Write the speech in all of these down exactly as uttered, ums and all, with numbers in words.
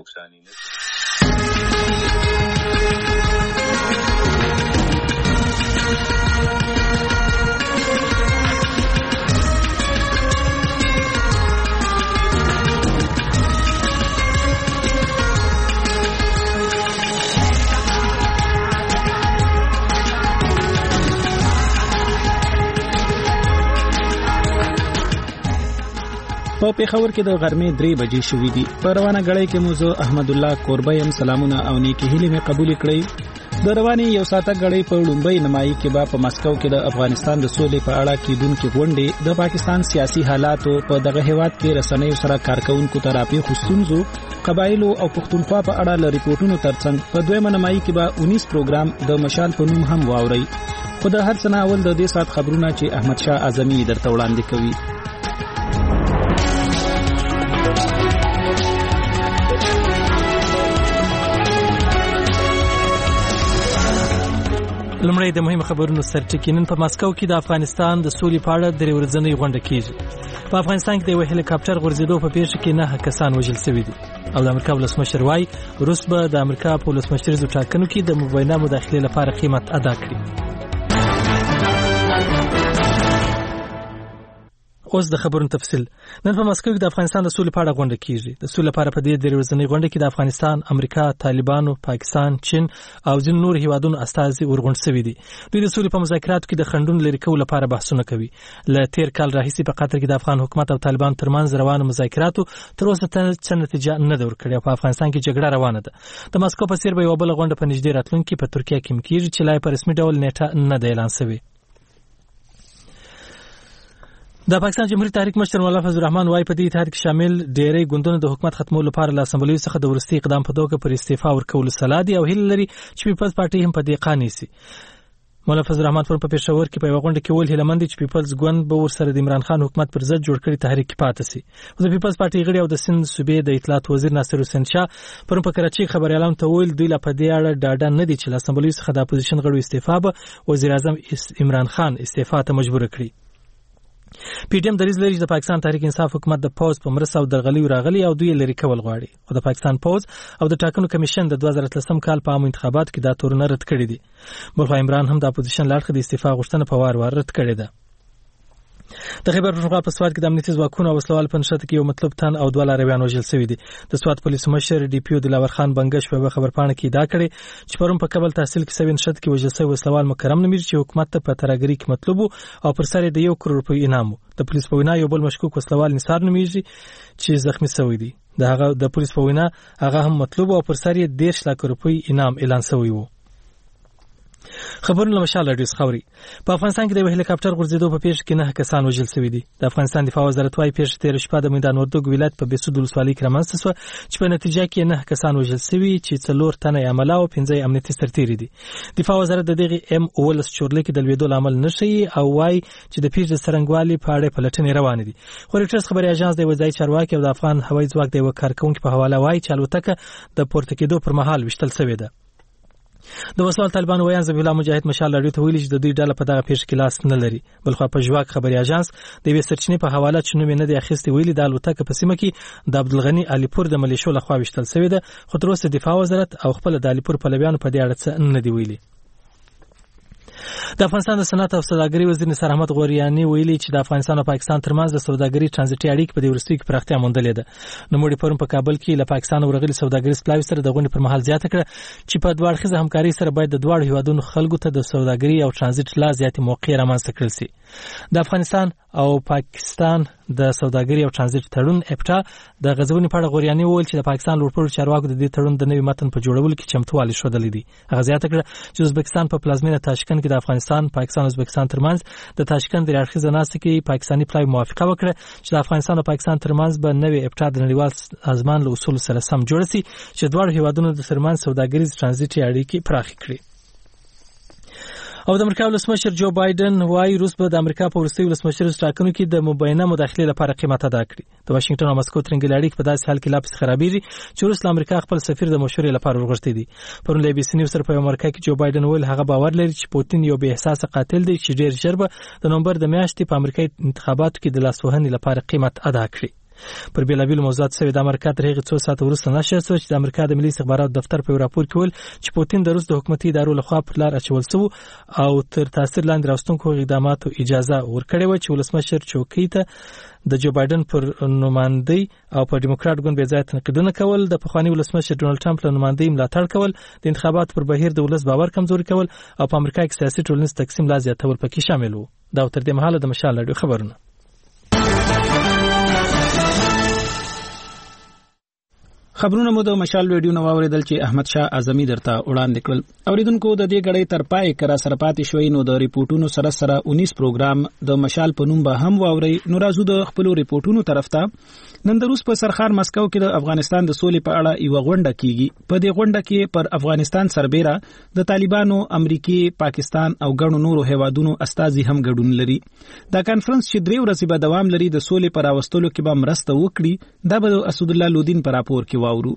نقصانی نه په پیښور کې د غرمې درې بجې شوې دي. په روانه غړې کې مو زه احمد الله کوربیم سلامونه او نیکی هیلې مې قبول کړې. د رواني یو ساعته غړې په لومبۍ نمایي کې با په مسکو کې د افغانستان د سولې په اړه کېدونکې غونډې د پاکستان سیاسي حالاتو په دغه هیواد کې رسنیو سره کارکونکو ته راپېښو ستونزو، قبایلو او پښتونخوا په اړه ل ریپورتونو ترڅنګ په دویمه نمایي کې به اونیس پروګرام د مشال په نوم هم واوري. خو د هر څه نه اول د دې سات خبرونه چې احمد شاه اعظمي درته وړاندې کوي. لمړی د مهمو خبرونو سرټکی. نن په مسکو کې د افغانستان د سولې په اړه درې ورځنۍ غونډه کیږي. په افغانستان کې د یو هلیکاپټر غورځېدو په پیښه کې نه کسان وژل شوي دي او د امریکا ولسمشر وايي روس به د امریکا په ولسمشریزو ټاکنو کې د مبینه مداخلې لپاره قیمت ادا کړي. اوس د خبرونو تفصیل. نن په مسکو کې د افغانستان د سولې په اړه غونډه کیږي. د سولې لپاره په دې درې ورځنۍ غونډه کې د افغانستان، امریکا، طالبانو، پاکستان، چین او ځینو نور هیوادونو استازي ورغونډ شوي دي. دوی د سولې په مذاکراتو کې د خنډونو لرې کولو لپاره بحثونه کوي. له تیر کال راهیسې په قطر کې د افغان حکومت او طالبانو ترمنځ روانو مذاکراتو تر اوسه څه نتیجه نه ده ورکړې او په افغانستان کې جګړه روانه ده. د مسکو په څیر به یوه بله غونډه په نږدې راتلونکي په ترکیه کې کیږي چې لا په رسمي ډول نیټه نه ده اعلان شوې. د پاکستان جمهوریت تحریک مشر مولا فضل الرحمن وايي په دې اتحاد کې شامل ډېری ګوندونو د حکومت ختمولو لپاره له اسمبلیو څخه د وروستي اقدام په توګه پر استعفا ورکولو سلا دي او هیله لري چې پیپلز پارټي هم په دې قانع شي. مولا فضل الرحمن په پېښور کې په یوه غونډه کې ویل هیله مند دي چې پیپلز ګوند به ورسره د عمران خان حکومت پر ضد جوړ کړي تحریک کې پاتې شي. د پیپلز پارټي غړي او د سند صوبې د اطلاعات وزیر ناصر حسین شاه پرون په کراچۍ خبريالانو ته ویل دوی لا په دې اړه ډاډه نه دي چې له اسمبلیو څخه د اپوزیشن غړو استعفا به وزیر اعظم عمران خان استعفا ته مجبور کړي. پی ډی ایم دریځ لري چې د پاکستان تحریک انصاف حکومت د پوز په مرسته او درغلیو راغلي او دوی لري کول غواړي. خو د پاکستان پوز او د ټاکنو کمیشن د دوه زره اتلسم کال په عامو انتخاباتو کې دا تورونه رد کړي دي. بلخو عمران هم د اپوزیشن له اړخه د استعفا غوښتنه په وار وار رد کړې ده. د خیبر پښتونخوا په سواد کې د امنیتي ځواکونو او وسلوال په نښته کې یو مطلب تن او دوه لارویان وژل شوي دي. د سواد پولیس مشر ډي پی او دلاور خان بنګش په خبرپاڼه کې دا کړي چې پرون په کابل تحصیل کې سوي نښته کې وژل شوی وسلوال مکرم نمیر چې حکومت ته په ترګری کې مطلب او پر سر د یو کروڑ روپۍ انعام. د پولیس په وینا یو بل مشکوک وسلوال نثار نومیږي چې زخمی شوی دی. د هغه د پولیس په وینا هغه هم مطلب او پر سر یې دېرش لک روپۍ انعام اعلان شوی و. خبرونه له مشال راډیو خبري. په افغانستان کې د یو هلیکاپټر غورځېدو په پیښه کې نه کسان وژل شوي دي. د افغانستان دفاع وزارت وايي پیښه تېره شپه د میدان وردګ ولایت په بېسود ولسوالۍ کې رامنځته شوه چې په نتیجه کې نه کسان وژل شوي چې څلور تنه یې عمله او پنځه یې امنیتي سرتېري دي. دفاع وزارت د دغې ام اوولس چورلۍ کې د لوېدو لامل نه ښیي او وايي چې د پیښې د څرنګوالي په اړه پلټنې روانې دي. خو رویټرز خبري اژانس د یوه ځایي چارواکي او د افغان هوایي ځواک د یوه کارکوونکي په حواله وايي چې الوتکه د پورته کېدو پر مهال ویشتل شوې ده. د وسوال طالبان ویان ذبیح الله مجاهد مشال راډیو ته ویلي چې د دوی ډله په دغه پیښه کې لاس نه لري. بلخو په ژواک خبري اژانس د یوې سرچینې په حواله چې نوم یې نه دی اخیستی ویلي د الوتکه په سیمه کې د عبدالغني علیپور د ملیشو لخوا ویشتل شوې ده. خو تر اوسه دفاع وزارت او خپل د علیپور پلویانو په دې اړه څه نه دی ویلي. د افغانستان د صنعت او سوداګرۍ وزیر نثار احمد غوریاني ویلي چې د افغانستان او پاکستان ترمنځ د سوداګرۍ ترانزیتي اړیکې په دې وروستیو کې پراختیا موندلې ده. نوموړي پرون په کابل کې له پاکستان ورغلي سوداګریز پلاوي سره د غونډې پر مهال زیاته کړه چې په دوه اړخیزه همکارۍ سره باید د دواړو هیوادونو خلکو ته د سوداګرۍ او ترانزیت لا زیاتې موقع رامنځته کړل شي. د افغانستان او پاکستان د سوداګرۍ او ترانزیت تړون اپټا د غزونې په اړه غوریاني وویل چې د پاکستان لوړپوړو چارواکو د دې تړون د نوي متن په جوړولو کې چمتووالی ښودلی دی. هغه زیاته کړه چې ازبکستان په پلازمینه تاشکند کې د افغانستان پاکستان او ازبکستان ترمنځ د تاشکند د اړخیزه ناستې کې پاکستاني پلاوي موافقه وکړه چې د افغانستان او پاکستان ترمنځ به نوې اپټا د نړیوال سازمان له اصولو سره سم جوړه شي چې دواړو هیوادونو د ترمنځ سوداګریز ترانزیتي اړیکې پراخې کړي. او د امریکا ولسمشر جو بایدن وايي روس به د امریکا په وروستي ولسمشریزو ټاکنو کې د مبینه مداخلې لپاره قیمت ادا کړي. د واشنگټن او مسکو ترنګل اړیکې په داسې حال کې لا پسې خرابېږي چې روس له امریکا خپل سفیر د مشورې لپاره ورغښتي دي. پرون له بي سي نیوز سره په امریکا کې جو بایدن ویل هغه باور لري چې پوتین یو بې احساسه قاتل دی چې ډېر ژر به د نومبر د میاشتې په امریکایي انتخاباتو کې د لاسوهنې لپاره قیمت ادا کړي. پر بیلابیلو موضوعات سوي د امریکا تر هغې څو ساعته وروسته نشر شو چې د امریکا د ملي استخباراتو دفتر په راپور کې ویل چې پوتین د روس د حکومتي ادارو لخوا پر لار اچول شو او تر تاثیر لاندې راوستونکو اقداماتو اجازه ورکړې وه چې ولسمشر چوکۍ ته د جو بایدن پر نمایندګۍ او په ډیموکرات ګوند بې ځایه تنقیدونه کول، د پخواني ولسمشر ډونالډ ټرمپ له نمایندګۍ ملاتړ کول، د انتخاباتو پر بهیر د ولس باور کمزوري کول او په امریکا کې سیاسي ټولنیز تقسیم لا زیاتول پکې شامل وو. دا تر دې مهاله د مشال راډیو خبرونه. خبرونه مو د مشال ریډیو نو اوریدل چې احمد شاه اعظمي درته وړاندې کړل. اوریدونکو د دې غړې تر پای کرا سره پاتې شوي نو د ریپورتونو سره سره انیس پروګرام د مشال په نوم به هم واوري. نو راځو د خپل ریپورتونو طرف ته. نن د روس په سرخار مسکو کې د افغانستان د سولې په اړه یو غونډه کیږي. په دې غونډه کې پر افغانستان سربېره د طالبانو، امریکای، پاکستان او ګڼو نورو هیوادونو استازي هم ګډون لري. دا کانفرنس چې درې ورځې به دوام لري د سولې پر راوستلو کې به مرسته وکړي. دا به اسد الله لودین پر راپور کې واورو.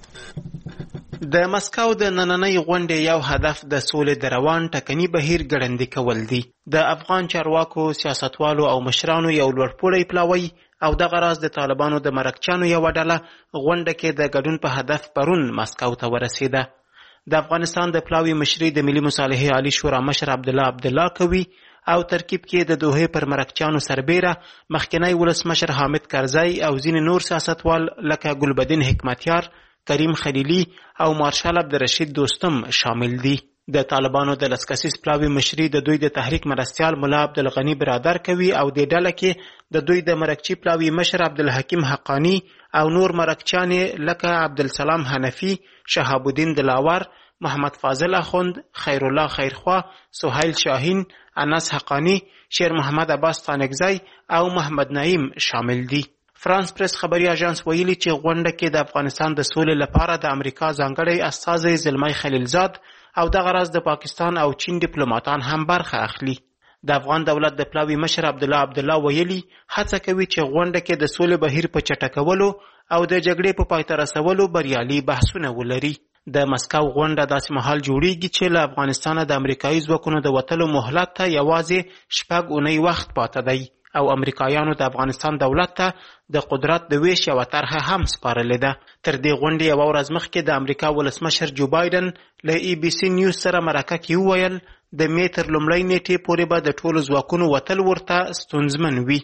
د مسکو د نننۍ غونډې یو هدف د سولې د روان ټکني بهیر ګړندي کول دي. د افغان چارواکو، سیاستوالو او مشرانو یو لوړپوړی پلاوی او دغه راز د طالبانو د مرکچانو یو ډله غونډه کې د ګډون په هدف پرون مسکو ته ورسېده. د افغانستان د پلاوی مشري د ملي مصالحې عالی شورا مشر عبدالله عبدالله کوي او ترکیب کې د دوحې پر مرکچانو سربېره مخکنی ولسمشر حامد کرزی او ځینې نور سیاستوال لکه ګلبدین حکمتیار، کریم خلیلی او مارشال عبدالرشید دوستم شامل دي. د طالبانو د لسکسیس پلاوی مشري د دوی د تحریک مرستیال ملا عبدالغنی برادر کوي او د ډله کې د دوی د مرکچی پلاوی مشر عبدالحکیم حقانی او نور مرکچانې لکه عبدالسلام حنفی، شهاب الدین دلاور، محمد فاضل اخوند، خیر الله خیرخوا، سهیل شاهین، انس حقانی، شیر محمد عباس تانکزی او محمد نعیم شامل دي. فرانس پریس خبري اژانس ویلي چې غونډه کې د افغانستان د سولې لپاره د امریکا ځانګړی استازی زلمی خلیلزاد او دغه راز د پاکستان او چین ډیپلوماټان هم برخه اخلي. د افغان دولت د پلاوی مشر عبدالله عبدالله ویلي هڅه کوي چې غونډه کې د سولې بهیر په چټکولو او د جګړې په پای ته رسولو بریالي بحثونه ولري. د مسکو غونډه داسې مهال جوړیږي چې له افغانستانه د امریکایي ځواکونو د وتلو مهلت ته یوازې شپږ اونۍ وخت پاته دی او امریکایانو د افغانستان دولت ته د قدرت د ویش یوه طرحه هم سپارلې ده. تر دې غونډې یوه ورځ مخکې د امریکا ولسمشر جو بایدن له ای بي سي نیوز سره مرکه کې وویل د مې تر لومړۍ نیټې پورې به د ټولو ځواکونو وتل ورته ستونزمن وي.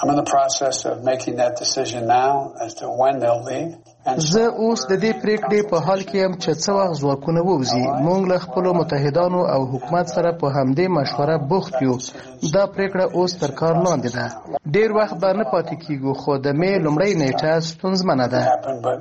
زه اوس د دې پریکړې په حال کې یم چې څه وخت ځواکونه ووځي. موږ له خپلو متحدانو او حکومت سره په همدې مشوره بوخت یو. دا پریکړه اوس تر کار لاندې ده. ډیر وخت به نه پاتې کیږو خو د مې لومړۍ نیټه ستونزمنه ده.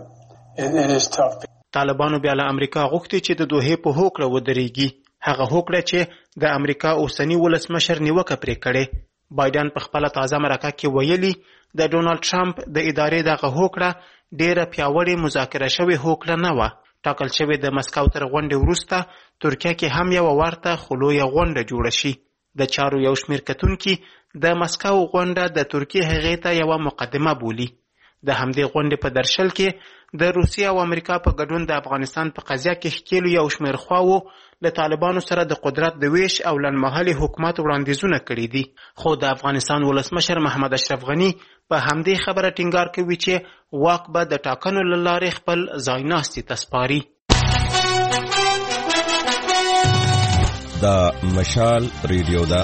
طالبانو بیا له امریکا غوښتي چې د دوحې په هوکړه ودرېږي، هغه هوکړه چې د امریکا اوسني ولسمشر نیوکه پرې کړې. بایدن په خپله تازه مرکه کې ویلي د ډونالډ ټرمپ د ادارې دغه هوکړه ډیره پیاوړې مذاکره شوې هوکړه نه وه. ټاکل شوې د مسکو تر غونډې وروسته ترکیه کې هم یوه ورته خو لویه غونډه جوړه شي. د چارو یو شمېر کتونکي د مسکو غونډه د ترکیې هغې ته یوه مقدمه بولي. د همدې غونډې په درشل کې د روسیې او امریکا په ګډون د افغانستان په قضیه کې ښکېلو یو شمېر خواوو له طالبانو سره د قدرت د ویش او لنډمهالي حکومت وړاندیزونه کړي دي. خو د افغانستان ولسمشر محمد اشرف غني په همدې خبره ټینګار کوي چې واک به د ټاکنو له لارې خپل ځایناستي ته سپاري. دا مشال ریډیو ده.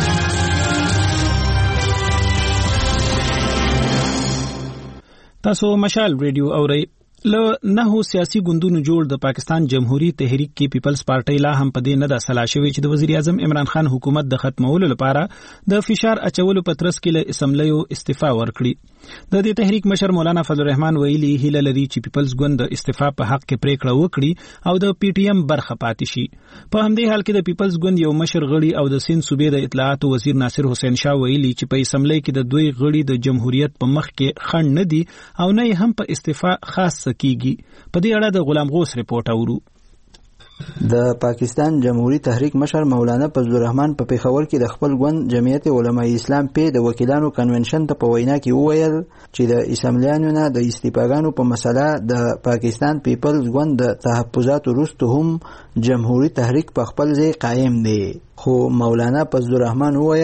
تاسو مشال ریډیو اورئ. له نهو سیاسي ګوندونو جوړ د پاکستان جمهوریت تحریک کې پیپلز پارټۍ لا هم په دې نه ده سلا شوې چې د وزیر اعظم عمران خان حکومت د ختمولو لپاره د فشار اچولو په ترڅ کې له اسمبلیو استعفا ورکړي. د دې تحریک مشر مولانا فضل الرحمن ویلي هیله لري چې پیپلز ګوند د استعفا په حق کې پریکړه وکړي او د پی ټی ایم برخه پاتې شي. په همدې حال کې د پیپلز ګوند یو مشر غړي او د سند صوبې د اطلاعات وزیر ناصر حسین شاه ویلي چې په اسمبلی کې د دوی غړي د جمهوریت په مخ کې خنډ نه دي او نه هم په استعفا خاص کیږي. په دې اړه د غلام غوث رپورټ اورو. د پاکستان جمهوری تحریک مشر مولانا فضل الرحمن په پیښور کې د خپل ګوند جمعیت علماء اسلام په د وکیلانو کنونشن ته په وینا کې وویل چې د اسمبلیانو نه د استعفاګانو په مسله د پاکستان پیپلز ګوند د تحفظاتو وروسته هم جمهوری تحریک په خپل ځای قائم دی. خو مولانا فضل الرحمن وویل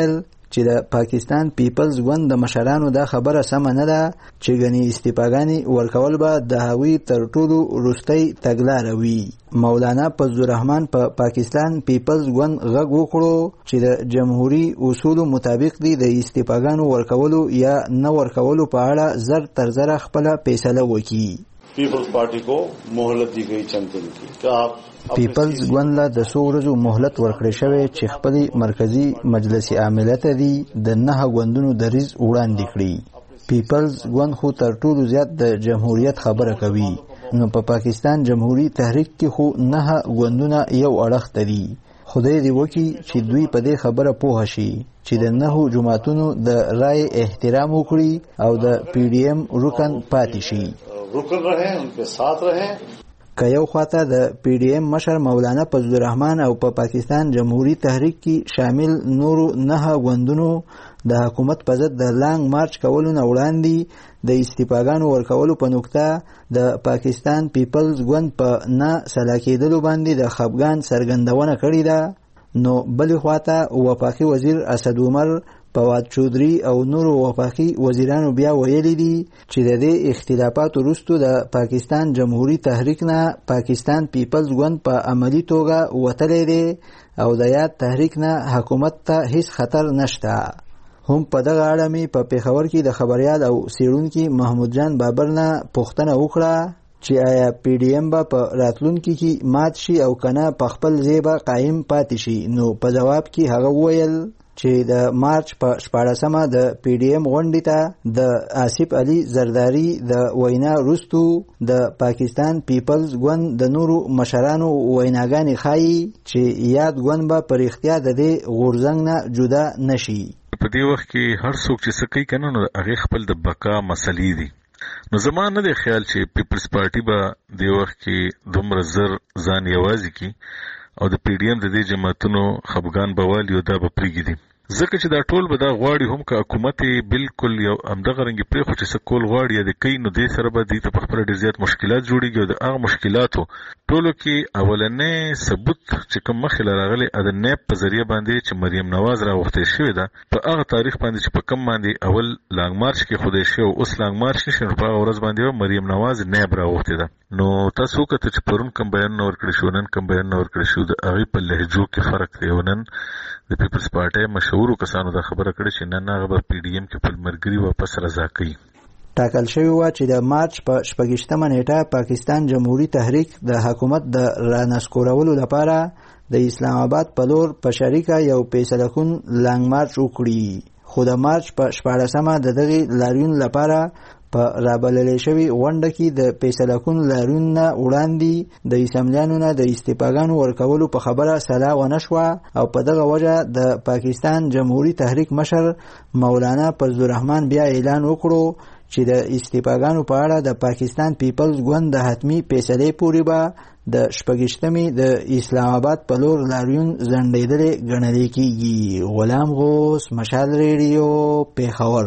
چې د پاکستان پیپلز ګوند د مشرانو دا خبره سمه نه ده چې ګنې استفاګانې ورکول به د هغوی تر ټولو وروستۍ تګلاره وي. مولانا فضل الرحمن په پا پاکستان پیپلز ګوند غږ وکړو چې د جمهوریت اصولو مطابق دی د استفاګانو ورکولو یا نه ورکولو په اړه زر تر زره خپله فیصله وکړي. پیپلز پارټي کو مهلت دی گئی چند دن کی کہ آپ پیپلز ګوند له د څو ورځو مهلت ورکړی شوی چې خپلې مرکزی مجلس عامله ته دی د نهه ګوندونو دریځ وړاندې کړي. پیپلز ګوند خو تر ټولو زیات د جمهوریت خبره کوي، نو په پا پاکستان جمهوری تحریک کې خو نهه ګوندونه یو اړخ ته دي. خدای دې وکړي چې دوی په دې خبره پوه شي چې د نهو جماعتونو د رای احترام وکړي او د پی ډی ایم رکن پاتې شي. رکن رہے ان کے ساتھ رہے. که یو خواته د پی ډی ایم مشر مولانا فضل الرحمن او په پا پاکستان جمهوری تحریک کې شامل نورو نه ګوندونو د حکومت په ضد د لانګ مارچ کولو نه وړاندې د استفاګانو ورکولو په نقطه د پاکستان پیپلز ګوند په نه سلا کېدلو باندې د خفګان څرګندونه کړې ده، نو بلې خواته وفاقي وزیر اسد عمر، فواد چودھری او نورو وفاقي وزیرانو بیا ویلي دي چې د دې اختلافاتو وروسته د پاکستان جمهوری تحریک نه پاکستان پیپلز ګوند په عملی توګه وتلی دی او د یاد تحریک نه حکومت ته هیڅ خطر نشته. هم په دغه اړه مې په پیښور کې د خبریال او څېړونکي محمود جان بابر نه پوښتنه وکړه چې آیا پی ډی ایم به په راتلونکي کې مات شي او کنه په خپل ځای به قایم پاتې شي. نو په جواب کې هغه وویل چې د مارچ په شپاړسمه د پی ډی ایم غونډې ته د آصف علي زرداری د وینا وروستو د پاکستان پیپلز ګوند د نورو مشرانو ویناګانې ښایي چې یاد ګوند به په رښتیا د دې غورځنګ نه جدا نشي. په دې وخت کې هر څوک چې څه کوي کنه نو هغې خپل د بقا مسلې دي. نو زما نه دی خیال چې پیپلز پارټي به دې وخت کې دومره زر ځان یوازې کړي او د پی ډی ایم د دې جماعتونو خفګان به والي او دا به پرېږدي، ځکه چې دا ټول به دا غواړي هم که حکومت یې بالکل یو همدغه رنګې پرېښو چې څه کول غواړي یا د کوي، نو دې سره به دې ته په خپله ډېر زیات مشکلات جوړېږي او د هغه مشکلاتو ټولو کې اولنی ثبوت چې کوم مخکې له راغلی د نیب په ذریعه باندې چې مریم نواز راغوښتی شوې ده په هغه تاریخ باندې چې په کم باندې اول لانګ مارچ کې ښودی شوی او اوس لانګ مارچ نشي، نو په هغه ورځ باندې مریم نواز نیب راغوښتې ده. نو تاسو وکتل چې پرون کوم بیانونه ورکړی شو، نن کوم بیانونه ورکړی شو، د هغې په لهجو کې فرق دی. او نن د پیپلز پارټۍ مشهورو کسانو دا خبره کړې چې نن هغه به پی ډي ایم کې خپل ملګري واپس رضا کوي. ټاکل شوی و چې د مارچ په شپږشتمه نیټه پاکستان جمهوری تحریک د حکومت د رانسکورولو لپاره د اسلام آباد په لور په شریکه یو فیصله کن لانګ مارچ وکړي، خو د مارچ په شپاړسمه د دغې لاریون لپاره په رابللې شوې غونډه کې د فیصله کن لاریون نه وړاندې د اسمبلیانو نه د استفاګانو ورکولو په خبره سلا ونه شوه او په دغه وجه د پاکستان جمهوری تحریک مشر مولانا فضل الرحمن بیا اعلان وکړو چې د استفاګانو په اړه د پاکستان پیپلز ګوند د حتمی فیصلې پورې به د شپږشتمې د اسلام آباد په لور لاریون ځنډېدلې ګڼل کېږي. غلام غوث، مشال ریډیو، پیښور.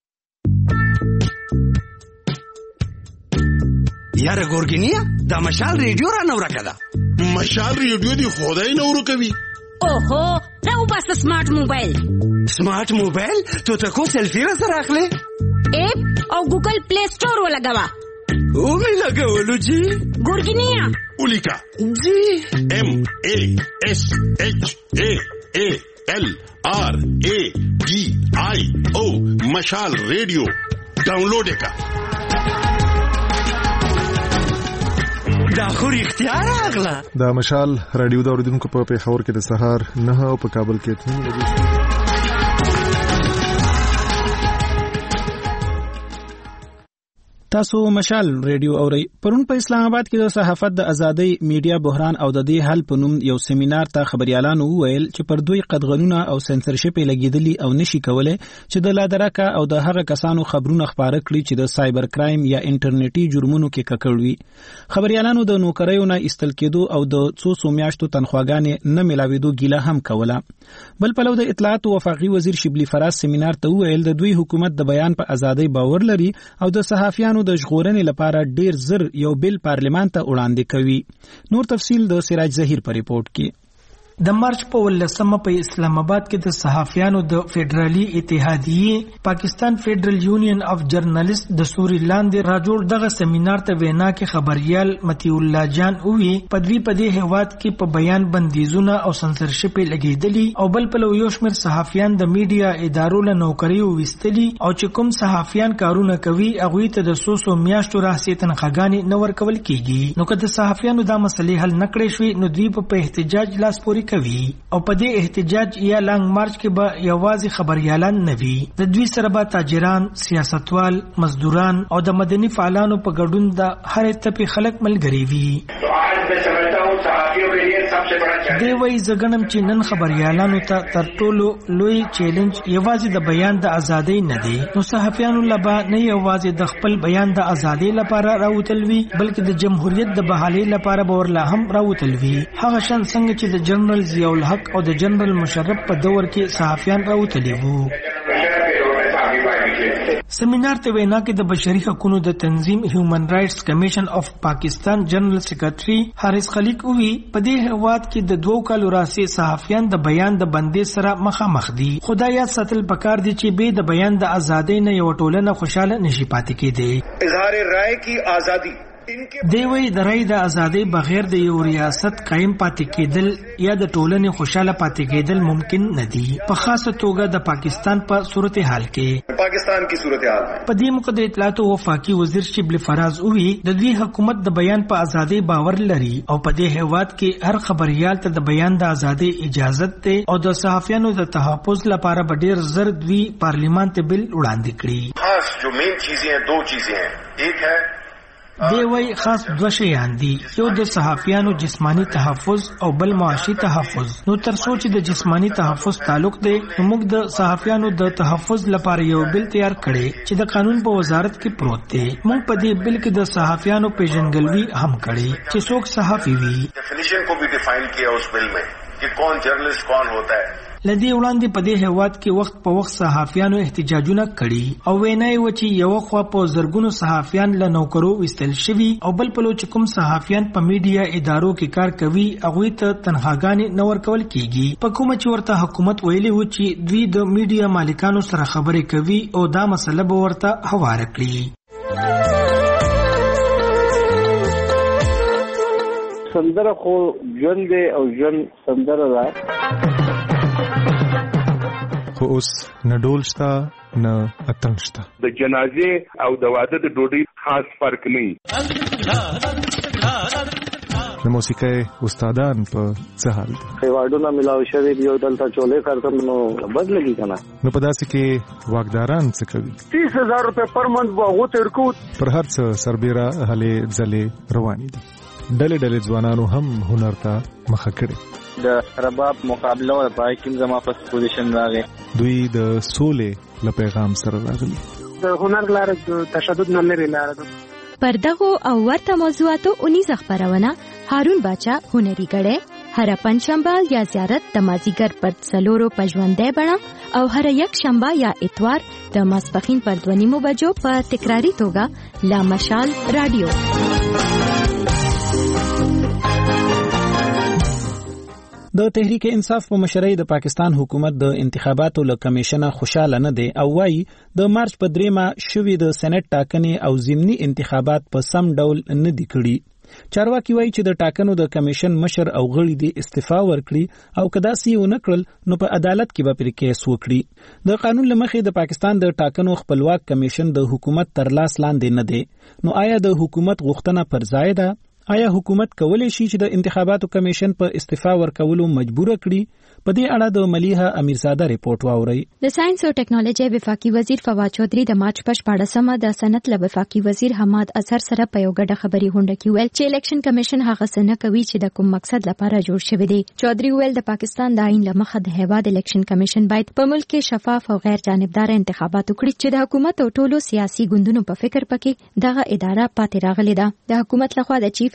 یاره ګورګینیا دا مشال ریډیو را نه ورکه ده. مشال ریډیو دی خدای نه ورکوي. اوهو دا وبس سمارټ موبایل. سمارټ موبایل ته تکو سیلفی را سره اخلي اپ او ګوګل پلی سٹور ولګوا او می لګولو جی ګورګینیا ولیکا جی ام ا اس اچ ا ا ال آر ا ډي آی او مشال ریډیو ډاونلوډ کا. دا خو رښتیا راغله. دا مشال رادیو دا اوریدونکو په پیښور کې د سهار نه او په کابل کې اته بجې. تاسو مشال ریډیو اورئ. پرون په اسلام آباد کې د صحافت د ازادۍ، میډیا بحران او د دې حل په نوم یو سیمینار ته خبريالانو وویل چې پر دوی قدغنونه او سنسرشپ لګیدلی او نشي کولای چې د لادرکه او د هغه کسانو خبرونه خبره کړي چې د سایبر کرایم یا انټرنیټي جرمونو کې ککړوي. خبريالانو د نوکریو نه استل کېدو او د څو څو میاشتو تنخواګانې نه ملاوېدو ګیله هم کوله. بل پلو د اطلاعات او وفاقي وزیر شبلی فراز سیمینار ته وویل د دوی حکومت د بیان په ازادۍ باور لري او د صحافیانو د ژغورنې لپاره ډیر زر یو بل پارلمان ته وړاندې کوي. نور تفصیل د سراج ظهیر په ریپورت کې. د مارچ په ولسمه په اسلام آباد کې د صحافیانو د فدرالي اتحادیې پاکستان فدرال یونین اف جرنالست د سوري لاندې راجوړ دغه سیمینار ته وینا کې خبريال متی الله جان اووی پدوی په دې هیواد کې په بیان بندیزونه او سنسرشپ لګیدلی او بل په یو شمېر صحافیان د میډیا ادارو له نوکری وستلی او چې کوم صحافیان کارونه کوي هغه ته د سوسو میاشتو راځي تنخواګانی نور کول کیږي. نو که د صحافیانو دا مسلې حل نکړې شوې نو دوی په احتجاج لاس پوري کوي او په دې احتجاج یا لانګ مارچ کې به یوازې خبريالان نه وي، د دوی سره به تاجران، سیاستوال، مزدوران او د مدني فعالانو په ګډون د هر تپي خلک ملګری وي. دی وایي زګنم چې نن خبريالانو ته تر ټولو لوی چیلنج یوازې د بیان د ازادۍ نه دی. نو صحافیانو لبا نه یوازې د خپل بیان د ازادۍ لپاره راوتل وي بلکې د جمهوریت د بحالۍ لپاره به ورلا هم راوتل وي، هغه شان څنګه چې د جنرال ضیاء الحق او د جنرال مشرف په دور کې صحافیان راوتلي وو. سیمینار ته وینا کې د بشري حقوقو د تنظیم هیومن رائټس کمیشن اف پاکستان جنرال سیکریټري حارث خلیق وی په دې هواد کې د دوو کالو راځي صحافیان د بیان د بندې سره مخامخ دي. خدای یاد ساتل پکار دي چې به د بیان د ازادۍ نه یو ټولنه خوشاله نشي پاتې کېدی. اظهار رائے کی آزادی دی وی د رای د ازادۍ بغیر د یو ریاست قائم پاتې کېدل یا د ټولنې خوشاله پاتې کېدل ممکن نه دي، په خاصه توګه د پاکستان په صورتحال کې. پاکستان کی صورتحال په دې موقع د اطلاعات او وفاقي وزیر شبلی فراز اووی د دوی حکومت د بیان په ازادۍ باور لري او په دې هیواد کې هر خبريال ته د بیان د ازادۍ اجازه ده او د صحافیانو د تحفظ لپاره به ډیر زر دوی پارلیمان ته بل وړاندې کړي. خاص جو مین چیزیں ہیں دو چیزیں ہیں، ایک ہے دی وی خاص دوه شیان دي، یو د صحافیانو جسمانی تحفظ او بل معاشي تحفظ. نو تر څو چې د جسمانی تحفظ تعلق دی نو موږ د صحافیانو د تحفظ لپاره یو بل تیار کړي چې د قانون په وزارت کې پروت دی. موږ په دې بل کې د صحافیانو پیژنګلوي هم کړي چې څوک صحافي وي. ډیفینیشن کو بھی ډیفاین کیا اس بل میں کہ کون جرنلسٹ کون ہوتا ہے. لدی وړاندې په دې هواد کې وخت په وخت صحافیانو احتجاجونه کړي او وینای و چې یو خوا په زرګونو صحافیان له نوکرو وستل شوي او بل په لور کوم صحافیان په میډیا ادارو کې کار کوي هغه ته تنخواګانې نه ورکول کیږي. په کومه چې ورته حکومت ویلي و چې دوی د میډیا مالکانو سره خبرې کوي او دا مسله به ورته هواره کړي. سندره خو ژوند او ژوند سندره ده، خو اوس نه ډول شته نه اتنګ شته. د جنازې او د واده د ډوډۍ خاص فرق نه. د موسیقۍ استادان په څه حال دي؟ ایوارډونه ملاو شوي دي او دلته چولې کارتم نو بد لګي کنه. نو په داسې کې واکداران څه کوي؟ تیس هزار روپے پر منت به هغو ته ورکو. پر هر څه سربیره هلې ځلې روانې دي. ډلې ډلې ځوانانو هم هنر ته مخه کړې. د رباب مقابله او پای کې زما په پوزیشن راغی. دوی د سولې له پیغام سره راغلي. د هنر لاره د تشدد نه لري لاره ده. پر دغه او ورته موضوعاتو اونیزه خبرونه هارون باچا هنري غړې هر پنځشنبه یا زیارت د مازیګر پر څلورو پژوندې بڼه او هر یک شنبه یا اتوار د ماسپخین پر دوه نیمو بجو په تکراری توګه لا مشال رادیو. د تحریک انصاف په مشرۍ د پاکستان حکومت د انتخاباتو له کمیشنه خوشاله نه دی او وايي د مارچ په دریمه شوي د سېنات ټاکنې او ضمني انتخابات په سم ډول نه دي کړي. چارواکي وایي چې د ټاکنو د کمیشن مشر او غړي د استعفا ورکړي او کدا سی ونه کړل نو په عدالت کې به پر کیس وکړي. د قانون لمخې د پاکستان د ټاکنو خپلواک کمیشن د حکومت تر لاس لاندې نه دی. نو آیا د حکومت غوښتنه پر ځای ده؟ آیا حکومت کولی شي چې د انتخاباتو کمیشن په استعفا ورکولو مجبور کړي؟ په دې اړه د ملیحه امیرزاده ریپورت واوري. د ساينس او ټیکنالوژي وفاقي وزیر فواد چودري د مارچ په شپاړسمه د صنعت له وفاقي وزیر حماد اظهر سره په یو ګډه خبري غونډه کې ویل چې الیکشن کمیشن هغه څه نه کوي چې د کوم مقصد لپاره جوړ شوی دی. چودري ویل د پاکستان د آئین لمخه د هیواد الیکشن کمیشن باید په ملک کې شفاف او غیر جانبدار انتخابات وکړي چې د حکومت او ټولو سیاسي ګوندونو په فکر پکې دغه اداره پاتې راغلي ده. د حکومت لخوا د چیف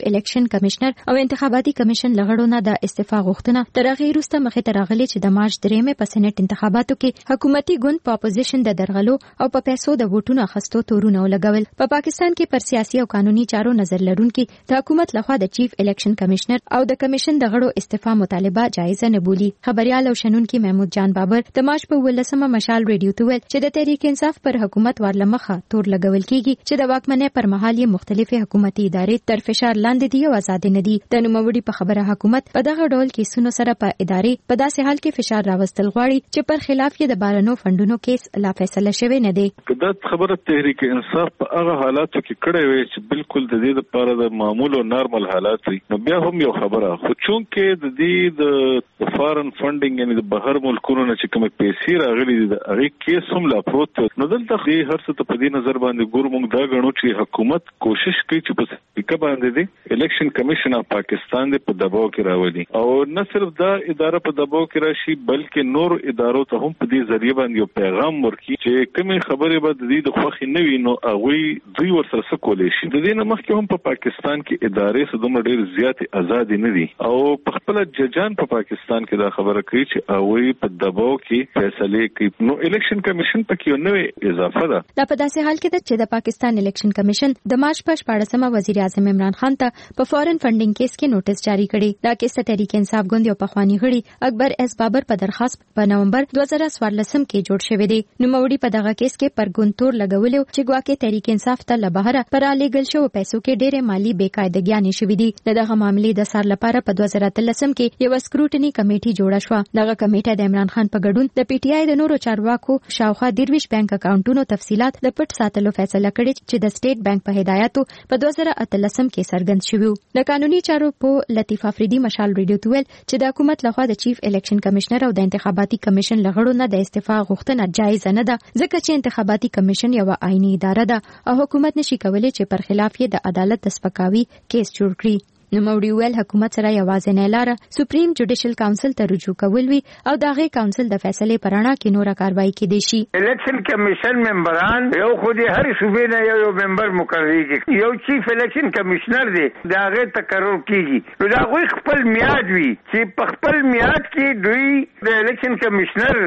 الیکشن کمشنر او انتخاباتي کمیشن لغړو نه د استعفا غوښتنه تر هغه وروسته مخې ته راغلي چې د مارچ درېمې په سېنات انتخاباتو کې حکومتي ګوند په اپوزیشن د درغلو او په پیسو د ووټونو اخیستو تورونه ولګول. په پاکستان کې پر سیاسي او قانوني چارو نظر لرونکي د حکومت لخوا د چیف الیکشن کمشنر او د کمیشن د غړو استعفا مطالبه جایزه نه بولي. خبريال او شنونکي محمود جان بابر د مارچ په ولسمه مشال ریډیو ته ویل چې د تحریک انصاف پر حکومت ورلمخه تور لګول کیږي چې د واکمنۍ پر مهال یې مختلفه حکومتي ادارې تر فشار لاندې دي او آزاد نه دي. د نوموړي په خبره حکومت په دغه ډول کیسونو سره په ادارې په داسې حال کې فشار راوستل غواړي چې پر خلاف یې د بارنو فندونو کیس لا فیصله شوی نه دی. دا خبره تحریک انصاف په هغه حالاتو کې کړې وي چې بالکل د دې لپاره د معمول او نارمل حالات وي. نو بیا هم یو خبره خو چون کې د دې د فارن فندینګ یعنی د بهر ملکونو نه چې کوم پیسې راغلي دي هغه کیس هم لا پروت نو دلته دې هر څه په دې نظر باندې ګور موږ دا غنو چې حکومت کوشش کوي چې په سپیکه باندې دي الیکشن کمیشن اف پاکستان دې په دباو کې راوړي او نه صرف دا اداره په دباو کې راشي بلکې نور ادارو ته هم په دې ذریعہ باندې یو پیغام ورکړي چې کومه خبره به د دې د خوخي نه وي نو هغه دوی ورسره سکولې شي. د دې نه مخکې هم په پاکستان کې ادارې څه دومره ډېر زیات آزاد نه دي او په خپل ججان په پاکستان کې دا خبره کوي چې هغه په دباو کې فیصله کوي. نو الیکشن کمیشن پکې یو نوې اضافه ده. دا په داسې حال کې ده چې د پاکستان الیکشن کمیشن د مارچ په شپاړسمه وزیر اعظم عمران خان ته په فورن فندینګ کیس کې نوټس جاری کړی. دا کیس د تحریک انصاف ګوند یو پخوانی غړي اکبر اس بابر په درخواست په نومبر دوه زره څوارلسم کې جوړ شوی دی. نو موري په دغه کیس کې پر ګوندتور لګولو چې ګواکې تحریک انصاف ته لبهره پر الیګل شو پیسو کې ډېرې مالی بېقاعدګیانې شوې دي. دغه معاملې د سار لپاره په دوه زره اتلسم کې یو سکروټنی کمیټي جوړه شو. دغه کمیټه د عمران خان په ګډون د پی ټی آی د نورو چارواکو شاوخوا درویش بانک اکاونټونو تفصيلات د پټ ساتلو فیصله کړې چې د سټیټ بانک په هدایتو په دوه زره اتلسم کې څرګند شوی. د قانوني چارو په لطیف افریدي مشال ریډیو ته ویل چې د حکومت لخوا د چیف الیکشن کمشنر او د انتخاباتي کمیشن لغړو نه د استعفا غوښتنه جایز نه ده ځکه چې انتخاباتي کمیشن یو آئینی اداره ده او حکومت نشي کولای چې پر خلاف یې د عدالت د سپکاوي کیس جوړ کړي. نو موري ویل حکومت سره یوازې نه لاره سپریم جوډیشل کونسل ته رجوع کول وی او دغه کونسل د فیصله پرانا کې نوره کاروایی کېدي شي. الیکشن کمیشن ممبران یو خو دې هر صوبې نه یو یو ممبر مقرر کیږي یو چیف الیکشن کمیشنر دی دغه تقرر کیږي نو دا غوي خپل میاد وی چې په خپل میاد کې دوی د الیکشن کمیشنر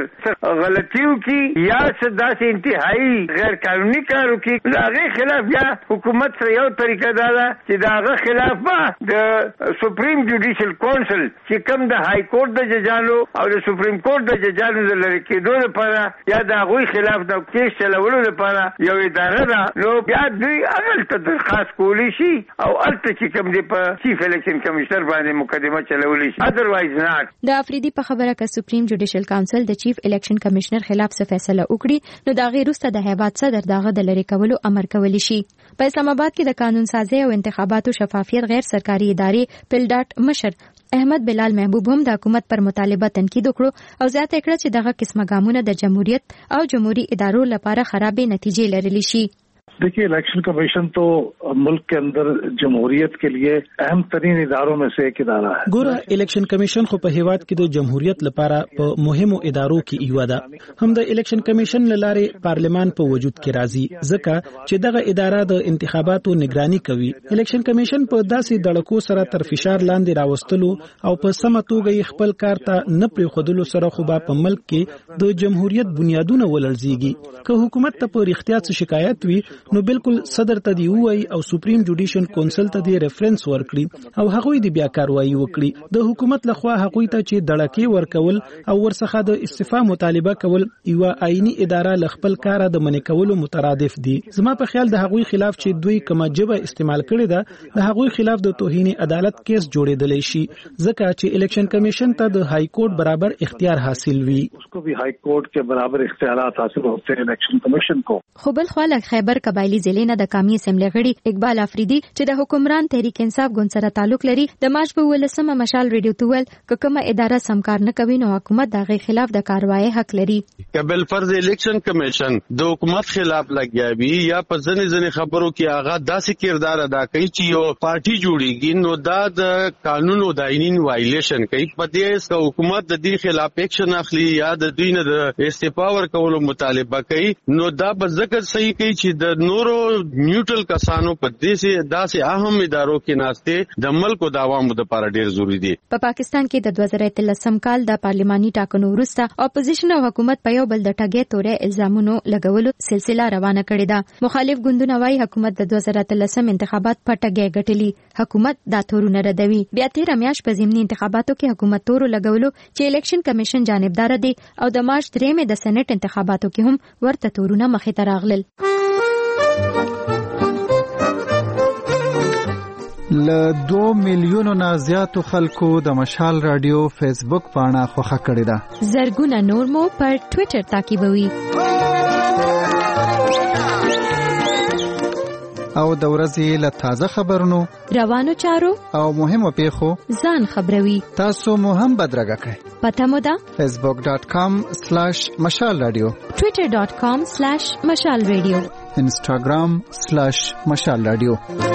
غلطیو کې یا سداسي انتهایی غیر قانوني کارو کې دغه خلاف یا حکومت سره یو طریقه دا ده چې دغه خلاف به د سپریم جوډیشل کونسل چې کوم د های کورټ د ججانو او د سپریم کورټ د ججانو د لری کېدو لپاره یا د هغوی خلاف د کیس چلولو لپاره یو اداره ده نو بیا دوی هغلته درخواست کولی شي او هلته چې کوم دی په چیف الیکشن کمیشنر باندې مقدمه چلولی شي ادروایز ناٹ. د افریدي په خبره که سپریم جوډیشل کونسل د چیف الیکشن کمیشنر خلاف څه فیصله وکړي نو دا غیر وروسته د هیواد صدر دغه د لری کولو امر کولی شي. په اسلام آباد کې د قانون سازي او انتخاباتو شفافیت غیر سرکاري ادارې پلډاټ مشر احمد بلال محبوب هم د حکومت پر مطالبه تنقید وکړو او زیاته کړه چې دغه قسمه ګامونه د جمهوریت او جمهوریت ادارو لپاره خرابې نتیجې لرلی شي. देखिए election commission तो मुल्क के अंदर जमहूरियत के लिए अहम तरीन इदारों में से एक इदारा है. ګوره الیکشن کمیشن خو په هیواد کې د جمهوریت لپاره په مهمو ادارو کې یو ده. هم د الیکشن کمیشن لاره پارلمان په وجود کې راځي ځکه چې دغه اداره د انتخاباتو نگرانی کوي. الیکشن کمیشن په داسې دړکو سره تر فشار لاندې راوستلو او په سمه توګه خپل کار ته نه پریښودلو سره خو په ملک کې د جمهوریت بنیادونه ولړزيږي. که حکومت ته په اړتیا څه شکایت وي نو بالکل صدر ته دی وای او سپریم جوډیشل کونسل ته دی ریفرنس ورکړي او هغوی دی بیا کاروایی وکړي. د حکومت لخوا هغوی ته چې دړکې ورکول او ورڅخه د استعفا مطالبه کول یو آئینی اداره لخپل کار د منې کولو مترادف دي. زما په خیال د هغوی خلاف چې دوی کومه جبه استعمال کړي ده د هغوی خلاف د توهین عدالت کیس جوړېدلی شي ځکه چې الیکشن کمیشن ته د های کورټ برابر اختیار حاصل وي. उसको भी हाई कोर्ट के बराबर इख्तियारात हासिल होते हैं इलेक्शन कमीशन को. خو بل خو له خیبر قبایلی ضلع نه د قومي اسمبلی غړي اقبال افریدي چې د حکمران تحریک انصاف ګوند سره تعلق لري د مارچ په ولسمه مشال ریډیو ته ویل چې کومه اداره سمکار نه کوي نو حکومت دغه خلاف د کاروایی حق لري. قبل فرض الیکشن کمیشن د حکومت خلاف لګیا وي یا په ځنې ځنې خبرو کې هغه داسې کردار ادا کوي چې یو پارټي جوړیږي نو دا د قانون او د آئین وایلیشن کوي. په دې سره حکومت د دې خلاف اکشن اخلي یا د دوی نه د استعفا ورکولو مطالبه کوي نو دا به ذکر صحیح کوي چې د د نورو نیوټرل کسانو په دې داسې اهم ادارو کې ناشته د ملک او د عوامو لپاره ډیر ضروری دي. په پاکستان کې د دوه زره اتلسم کال د پارلماني ټاکنو وروسته اپوزیشن او حکومت په یو بل د ټاګې تورې الزامونو لګولو سلسله روانه کړې ده. مخالف ګوندونه وايي حکومت د دوه زره اتلسم انتخابات په ټاګې ګټلي. حکومت دا تورونه ردوي. بیا تیر میاشت په ضمني انتخاباتو کې حکومت تور لګولو چې الیکشن کمیشن جانبدار دي او د مارچ درېمې د سېنات انتخاباتو کې هم ورته تورونه مخې ته راغلل. ل دو میلیونو نه زیاتو خلکو د مشال رادیو فیسبوک پاڼه خوښه کړې ده. زرګونه نور مو پر ټوئیټر تعقیبوي او د ورځې له تازه خبرونو، روانو چارو او مهمو پیښو ځان خبروي. تاسو مو هم بدرګه کړئ. پته مو ده فیسبوک ډاٹ کام سلیش مشال رادیو، ټوئیټر ډاٹ کام سلیش مشال رادیو، انسټاګرام سلیش مشال رادیو.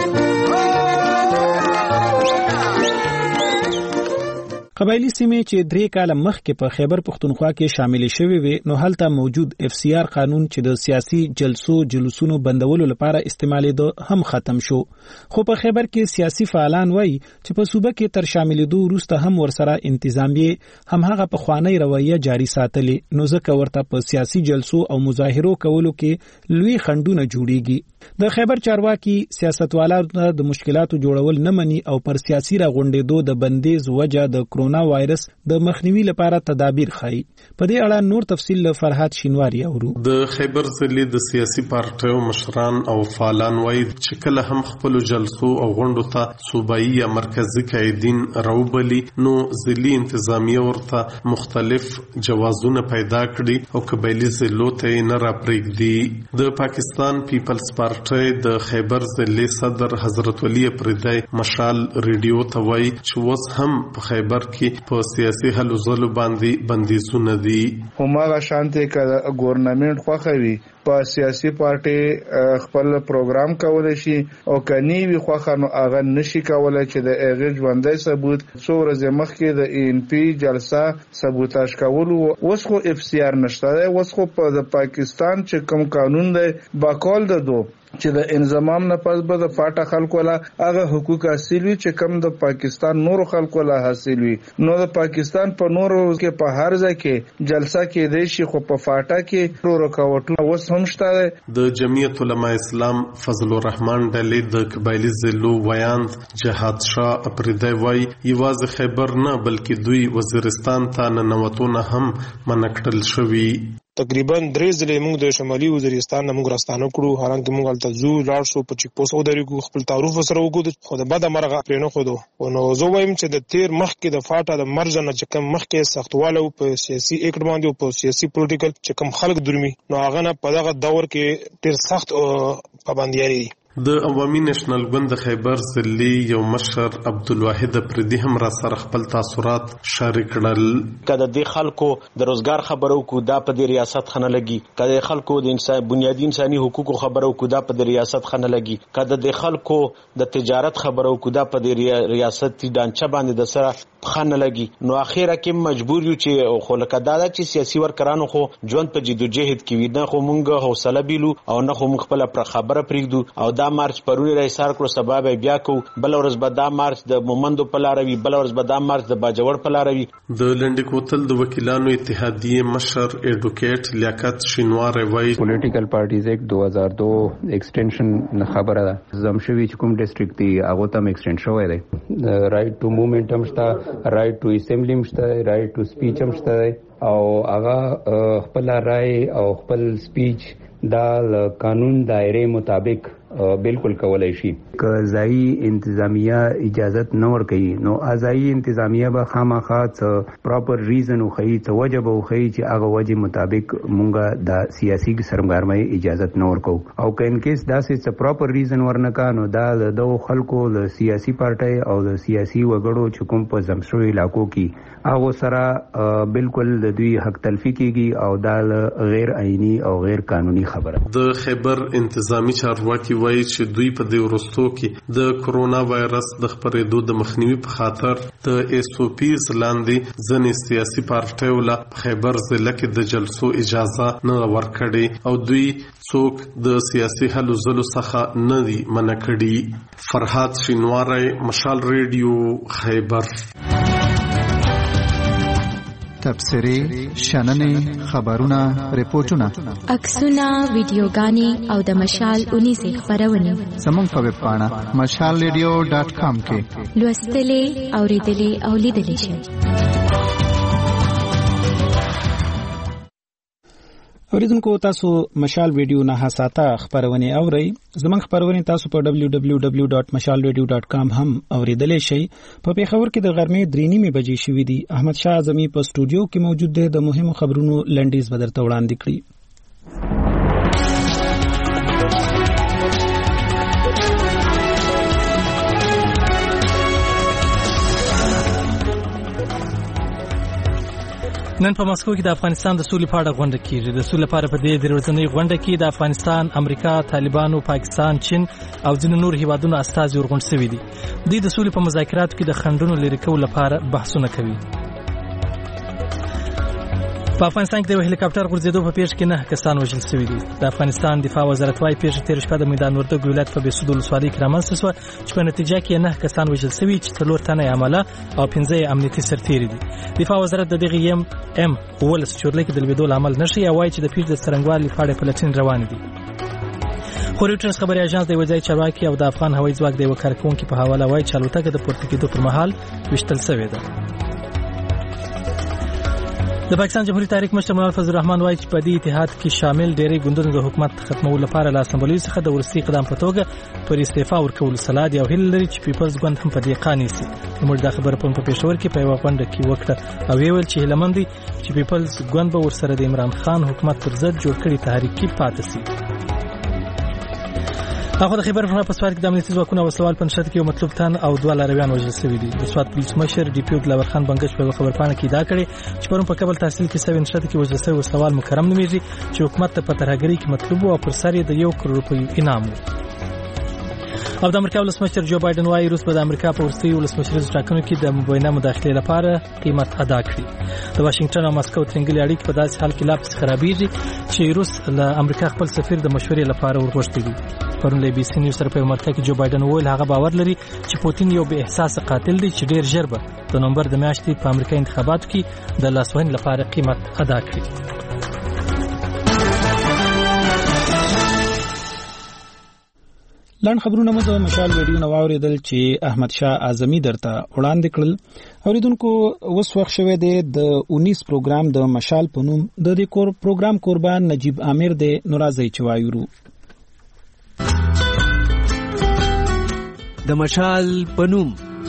قبایلی سیمې چې درې کاله مخکې په خیبر پختونخوا کې شامل شوي وي نو هلته موجود اف سی آر قانون چې د سیاسي جلسو جلوسونو بندولو لپاره استعمالېدو هم ختم شو. خو په خیبر کې سیاسي فعالان وایي چې په صوبه کې تر شاملېدو وروسته هم ورسره انتظامیه همهغه پخوانی رویه جاري ساتلې، نو ځکه ورته په سیاسي جلسو او مظاهرو کولو کې لوی خنډونه جوړیږي. د خیبر چارواکي سیاستوالانو د مشکلاتو جوړول نه مني او پر سیاسي راغونډېدو د بندیز وجه د کرونا وایرس د مخنیوي لپاره تدابیر خای. په دې اړه نور تفصیل له فرحات شینواری اورو. د خیبر ضلع د سیاسي پارټیو مشران او فعالان وایي چې کله هم خپل جلسو او غونډو ته صوبایي یا مرکزی قائدین راوبلي نو ضلعي انتظامیه ورته مختلف جوازونه پیدا کړي او قبایلی ضلعو ته نه راپرېږدي. د پاکستان پیپلز پارټي د خیبر ضلع صدر حضرت ولی پردای مشال ریډیو ته وایي چې اوس هم په خیبر کې په سیاسي هلو ځلو باندې بندیزونه دي. هماغه شانتي که ګورنمنت خوښوي په سیاسي پارټي خپل پروګرام کولی شي او کني وي خوښه نو هغه نشي کولی چې د هغې ژوندی ثبوت څو ورځې مخکې د ای ان پی جلسه سبوتاژ کولو. اوس خو اف سی آر نشته دی، اوس خو په د پاکستان چې کوم قانون دی باقول د دو چې د انضمام نه پس به د فاټه خلکو لا هغه حقوق حاصل وي چې کم د پاکستان نورو خلکو لا حاصل وي. نو د پاکستان په نورو کې په هر ځای کې جلسه کې دی شي خو په فاټه کې ورو رکاوټونه اوس هم شته. د جمعیت علماء اسلام فضل الرحمن ډلې د قبایلی ضلعو ویاند جهاد شاه اپریدی وایي یوازې خیبر نه بلکې دوی وزیرستان ته ننوتونه هم منع کړل شوي. تقریبا درې ځلې موږ د شمالي وزیرستان نه موږ راستانه کړو، حالانکه موږ هلته ځو لاړ شو په چیک پوسټ ودرېږو خپل تعارف ورسره وکړو خو د بده مرغه پرې نه ښودو. نو زه وایم چې د تیر مخکې د فاټه د مرج نه چې کوم مخکې سختوالی و په سیاسي اکټ باندې او په سیاسي پولیټیکل چې کوم خلک درومي نو هغه نه په دغه دور کې ډېر سخت پابندیاري دي. د عوامي نېشنل ګوند د خیبر ضلع یو مشر عبدالواحد پردي هم را سره خپل تاثرات شریک کړل. کله د خلکو د روزګار خبرو کو دا په د ریاست خنه لګي، کله خلکو د انسان بنیادی انساني حقوقو خبرو کو دا په د ریاست خنه لګي، کله د خلکو د تجارت خبرو کو دا په د ریاست ډانچه باندې د سره خنه لګي. نو اخیره کې مجبور یو چې خو لکه دا چې سیاسي ورکرانو خو ژوند په جدوجہد کې وي نه خو مونږ حوصله بیلو او نه خو مونږ خپل پر خبره پرېږدو او دا مارچ پرونی را ایثار کړو سبا به بیا کو بل ورځ به دا مارچ د مومندو په لار وي بل ورځ به دا مارچ د باجوړ په لار وي. د لنډ کوتل د وکیلانو اتحادیه مشر ایډوکیټ لیاقت شینوار وایي پولیټیکل پارټیز ایکټ دو هزار دو ایکسټنشن خبره ده زمشوي چې کوم ډیسټریکټ دی هغه ته ایکسټند شوی دی. رائټ ټو موومېنټ هم شته، رائټ ټو اسمبلی هم شته، رائټ ټو سپیچ هم شته او هغه خپل رائے او خپل سپیچ دا قانون دایره مطابق بالکل کولای شي. که ځایي انتظامیه اجازت نه ورکوي نو ځایي انتظامیه به خامخا څه پراپر ریزن وښیي، څه وجه به وښیي چې هغه وجې مطابق مونږ د سیاسي سرګرمۍ اجازت نه ورکوو. او که انکیس داسې څه پراپر ریزن ورنکا نو دا د دغو خلکو د سیاسي پارټۍ او د سیاسي وګړو چې کوم په ځم شوي علاقو کې هغو سره بالکل د دوی حق تلفي کیږي او دا غیر عیني او غیر قانوني خبره. د خیبر انتظامی چارواکي وایي چې دوی په دې وروستو کې د کرونا وایرس د خپرېدو د مخنیوي په خاطر د ایس او پی لاندې ځینې سیاسي پارټیو له خیبر ضلع کې د جلسو اجازه نه ورکړې او دوی څوک د سیاسي هلو ځلو څخه نه دي منع کړي. فرهاد شینواری، مشال ریډیو، خیبر. تبصرې، شننې، خبرونه، ریپورتونه، عکسونه، ویډیوګانې او د مشال اونیزې خپرونې زموږ په ویب پاڼه مشال ریډیو ډاټ کام کې لوستلې، اورېدلې او لیدلې شئ. اوریدونکو تاسو مشال ویډیو نه حساته خبرونه اورئ. زموږ خبرونه تاسو په دبليو دبليو دبليو ډاټ مشال ریډیو ډاټ کام هم اوریدلای شئ. په پیښور کې د غرمې درې نیمې بجې شوې دي. احمد شاه اعظمي په سټوډیو کې موجود دی. د مهمو خبرونو لنډیز بدرته وړاندې کړي. نن په مسکو کې د افغانستان د سولې په اړه غونډه کیږي. د سولې لپاره په دې درورځنۍ غونډه کې د افغانستان، امریکا، طالبانو، پاکستان، چین او ځینو نور هیوادونو استازي ورغونډ شوي دي. دوی د سولې په مذاکراتو کې د خنډونو لرې کولو لپاره بحثونه کوي. په افغانستان کې د هلیکاپټر غورځېدو په پیښه کې نه کسان وژل شوي دي. د افغانستان دفاع وزارت وايي پیښه تیر شپه د میدان وردګ ولایت په بېسود ولسوالۍ کې رامنځته شوه چې په نتیجه کې نه کسان وژل شوي چې څلور تنه عمله او پنځه امنیتي سرتیري دي. دفاع وزارت د دغه یم ام ولس چورلې کې د لویدو عمل نشي او وايي چې د پیښې د څرنګوالي په اړه پلټنې روانې دي. خو رویټرز خبري اژانس د یو ځای چارواکي او د افغان هوایي ځواک د یو کارکونکو په حواله وايي چې الوتکه د پورته کېدو پر مهال وشتل شوې ده. د پاکستان جمهوریت تحریک مشر مولانا فضل الرحمن وايي چې په دې اتحاد کې شامل ډېری ګوندونو د حکومت ختمولو لپاره له اسمبلۍ څخه د ورستي قدم په توګه پر استعفا ورکول سلا دي او هیله لري چې پیپلز ګوند هم په دې قانع شي. موږ دا خبره په پېښور کې په یو غونډه کې وکړه او ویل چې هیله مند دي چې پیپلز ګوند به ورسره د عمران خان حکومت پر ضد جوړ کړي تحریکي پاتې شي. هغه د خبر په پاسوار کې د امنیتي ځواکونو او سوال پنځه کې یو مطلوب تن او دوه لارویان وژل شوي دي. د سوات پولیس مشر ډي پی او دلور خان بنگش په خبر پاڼه کې دا کړی چې پرون په کابل تحصیل کې سوي نشته کې وژل شوی سوال مکرم نومیږي چې حکومت ته په ترهګرۍ کې مطلوب او پر سر یې د یو کروڑ روپیو انعام و. او د امریکا ولسمشر جو بایدن وايي روس به د امریکا په وروستي ولسمشریزو ټاکنو کې د مبینه مداخلې لپاره قیمت ادا کړي. د واشنگټن او مسکو ترنګلې اړیکې په داسې حال کې لا پسې خرابېږي چې روس له امریکا خپل سفیر د مشورې لپاره ورغوښتي دي. پرون له بي سي نیوز سره په مرکه کې جو بایدن وویل هغه باور لري چې پوتین یو بې احساس قاتل دی چې ډیر ژر به د نومبر د میاشتې په امریکا انتخاباتو کې د لاسوهنې لپاره قیمت ادا کړي. لاند خبرونه مو د مشال ویډیو نو اوریدل چې احمد شاه اعظمي درته وړاندې کړل. اوریدونکو اوس وخت شوه دی د انیس پروګرام د مشال په نوم د دې کور پروګرام قربان نجیب عامر دی نورازي چوایورو. د مشال په نوم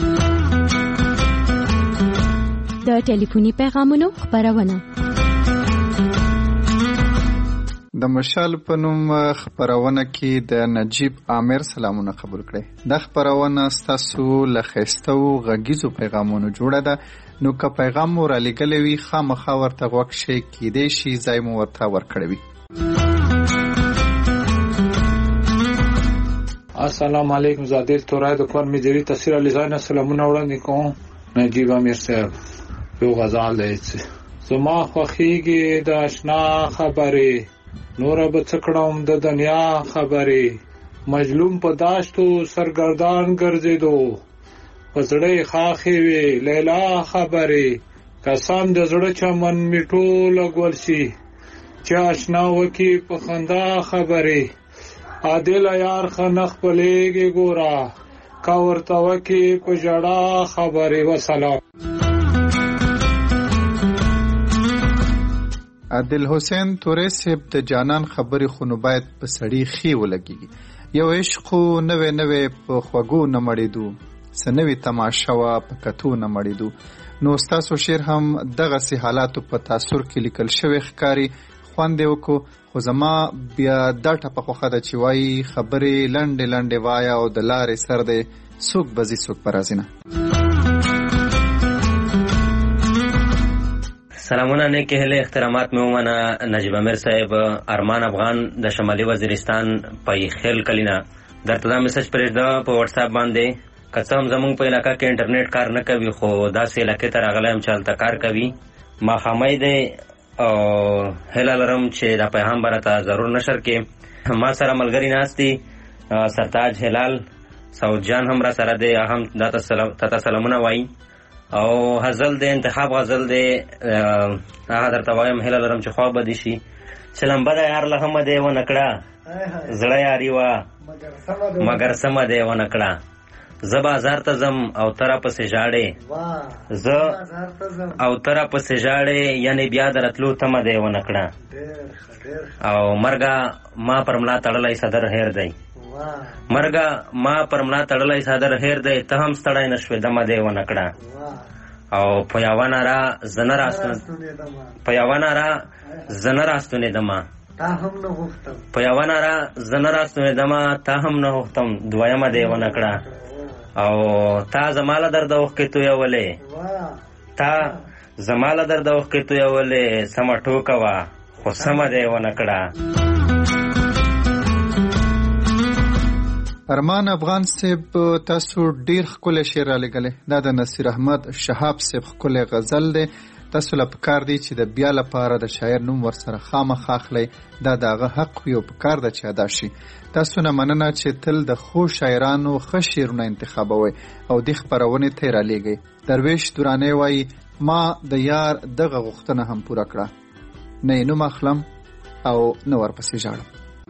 د ټلیفوني پیغامونو خبرونه. د مشال په نوم خبرونه کې د نجیب عامر سلامونه قبول کړئ. د خبرونه ستاسو له خستو غږیزو پیغامونو جوړه ده. نو که پیغام مو را لګلې وي خامخا ورته غوږ شي کېدې شي ځای مو ورته ورکړوي. السلام علیکم زادل تورای د کور میجری تفسیر علی زاین سلامونه وړاندې کوم. نجیب عامر صاحب یو غزال دی زما خوخیږي د آشنا خبرې نور به څکړم د دنیا خبرې مظلوم په داشتو سرګردان ګرځېدو پزړې خاخې وی لیلا خبرې قسم د زړه چمن میټو لګول شي چې آشنا وکي په خندا خبرې عادل یار خنخ پلېږي ګورا کا ورته وکي په جړا خبرې. وسلام. عادل حسین تورې صاحب د جانان خبرې خو نو باید په سړی خي ولګي. یو عشق نوې نوې په خوګو نه مړېدو سنوي تماشا وا په کتو نه مړېدو. نو تاسو شعر هم دغه سي حالاتو په تاثر کې لیکل شوی ښکاری خوان دی وکړو. خو زما بیا دا ټپه خوخه ده چې وایي خبرې لنډې لنډې وایا او د لارې سر دی څوک بزي څوک برازي نه. سلامونه نیک هله احترامات مې ومنه. نجیب عامر صاحب ارمان افغان د شمالي وزیرستان په خیل کلینا درته دا میسج پرېږده په واتس اپ باندې. که څه هم زمونږ په علاقه کې انټرنیټ کار نه کوي خو داسې علاقې ته راغلی یم چې هلته کار کوي. ماښامۍ دی او هیله لرم چې دا پیغام به راته ضرور نشر کې. ما سره ملګري ناست دي، سرتاج هلال سعود جان هم را سره دی، هم دا ته سلامونه وایي. او غزل دی، انتخاب غزل دی، هغه درته وایم هیله لرم چې خواب به دې شي. چې لمبه د یار له همه دی ونه کړه، زړه یاري وه مګر سمه دی ونه کړه. زه بازار ته ځم او تره پسې ژاړې، زه او تره پسې ژاړې، یعنې بیا د راتلو تمه دی ونه کړه. او مرګه ما پر ملا تړلی صدر هیر دی، مرګه ما پر ملا تړلی صدر هیر دی، ته هم ستړی نه شوې دمه دی ونه کړه. او په یوه ناره زه نه راستون په یوه ناره زه نه راستونېدمه په یوه ناره زه نه راستونېدمه تا هم نه غوښتم دویمه دی ونه کړه. او تا زما له درده اوښکې تویولې، تا زما له درده اوښکې تویولې، سمه ټوکه وه خو سمه دی ونه کړه. ارمان افغان صاحب تاسو ډیر ښکلی شعر رالیږلی، دا د نصیر احمد شهاب صاحب ښکلی غزل دی. تاسو له پکار دی چې د بیا لپاره د شاعر نوم ورسره خامخا اخلئ، دا د هغه حق وي او پکار ده چې ادا شي. تاسو نه مننه چې تل د ښو شاعرانو ښه شعرونه انتخابوئ او دې خپرونې ته یې رالیږئ. درویش درانی وایي ما د یار دغه غوښتنه هم پوره کړه، نه یې نوم اخلم او نه ورپسې ژاړم.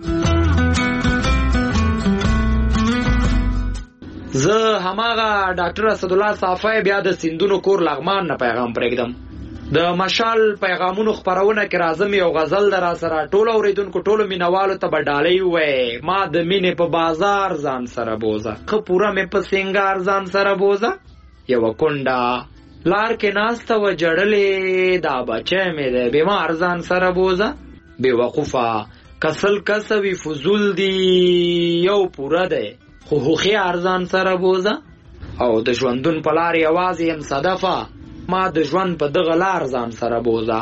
زه هماغه ډاکټر اسدالله صافی بیا د سیندونو کور لغمان نه پیغام پرېږدم. د مشال پیغامونو خپرونه کې راځم یو غزل در سره، ټولو اوریدونکو ټولو مینوالو ته به ډالۍ ووایې ما د مینې په بازار ځان سره بوزه، ښه پوره مې په سینګار ځان سره بوزه. یوه کونډه لار کې ناسته وه جړلې، دا بچی مې دی بیمار ځان سره بوزه. بېوقوفه کسل کسوي فضول دی یو پوره دی خو هوښیار ځان سره بوزه. او د ژوندون په لار یوازې یم صدفه، ما د ژوند په دغه لار ځان سره بوزه.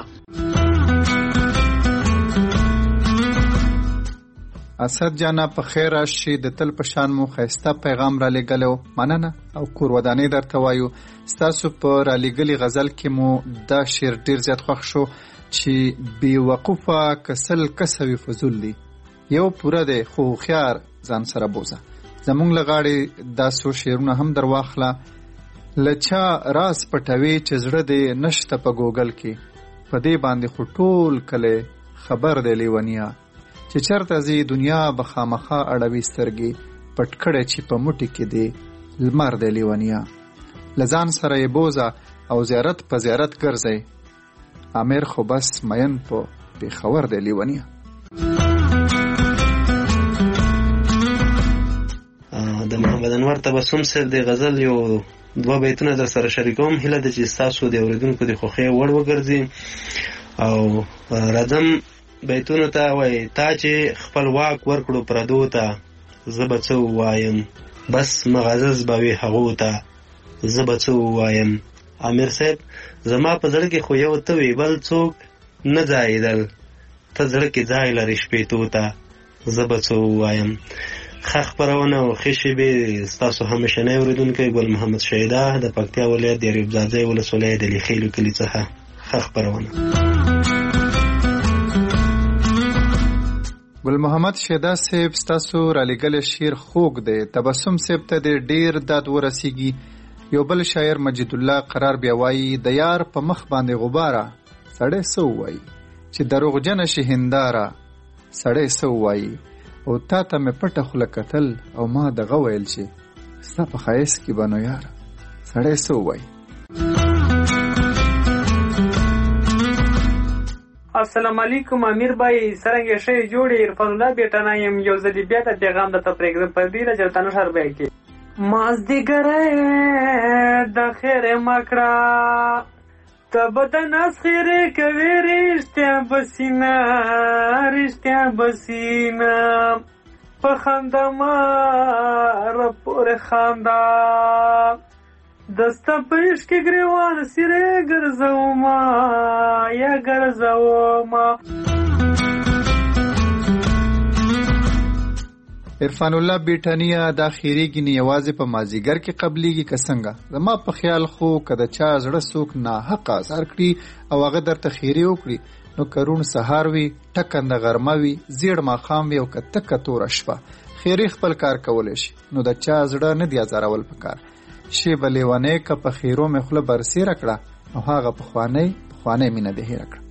اسد جانا په خیر راشي، د تل په شان مو ښایسته پیغام را لیږلی، مننه او کور ودانۍ درته وایو. ستاسو په رالیږلي غزل کې مو دا شعر ډېر زیات خوښ شو چې بې وقوفه کسل کسوي فضول دی یو پوره دی خو هوښیار ځان سره بوزه. زمونږ له غاړې دا څو شعرونه هم در واخله. له چا راز پټوي چې زړه دې نشته په ګوګل کې، په دې باندې خو ټول کلی خبر دی لیونیا. چې چرته ځي دنیا به خامخا اړوي سترګې، پټ کړی چې په موټي کې دی لمر دی لیونیا. له ځان سره یې بوزه او زیارت په زیارت ګرځئ، امیر خو بس مین په پېښور دی لیونیا. د محمد انور تبسم صاحب د غزل یو دوه بیتونه در سره شریکوم، هیله ده چې ستاسو د اوریدونکو د خوښۍ وړ وګرځي. او راځم بیتونو ته. وایي تا چې خپل واک ورکړو پردو ته، زه به څه ووایم بس مغزز به وي هغو ته، زه به څه ووایم. امیر صاحب زما په زړه کې خو یو ته وي بل څوک نه ځایېدل، ته زړه کې ځای لرې شپېتو ته، زه به څه ووایم. ښه خپرونه او ښې شېبې ستاسو همیشنی اورېدونکی ګل محمد شهیده د پکتیا ولایت د یریب ځاځی ولسوالۍ د لیخیلو کلي څخه. ښه خپرونه. ګل محمد شهیده صاحب ستاسو رالیږلی شعر خوږ دی. تبسم صاحب ته دې ډېر داد ورسیږي. یو بل شاعر مجید الله قرار بیا وایي د یار په مخ باندې غباره، سړی څه ووایي چې دروغجنه شي هنداره، سړی څه ووایي او تا ته مې پټه خوله کتل او ما دغه ویل چې ستا په ښایست کې به نو یاره، سړی څه ووایي. السلام علیکم امیر بای، څرنګه ښه جوړې؟ عرفان الله بیټانه یم، یو ځلې بیا د پیغام درته پرېږدم په دې رجوتانو ښار بیا کې. مازدیګری د خیرې مه کړه، ته به د ناز خیرې کوې، رښتیا به سینه رښتیا به سینه په خنده مه راپورې خنده، دسته په عشق کې ګریوان سیرې ګرځومه یا ګرځومه. عرفان الله بیٹانیا دا خیریږي نه یوازې په مازیګر کې قبليږي که څنګه؟ زما په خیال خو که د چا زړه څوک ناحق ازار کړي او هغه درته خیری وکړي نو کرون سهار وي ټکنده غرمه وي زیړ ماښام وي او که تکه توره شپه خیری خپل کار کولی شي نو د چا زړه نه دی ازارول پکار. شیبه لیونی که په خیرو مې خوله برسیره کړه نو هغه پخوانی پخوانی مینه دې هیره کړه.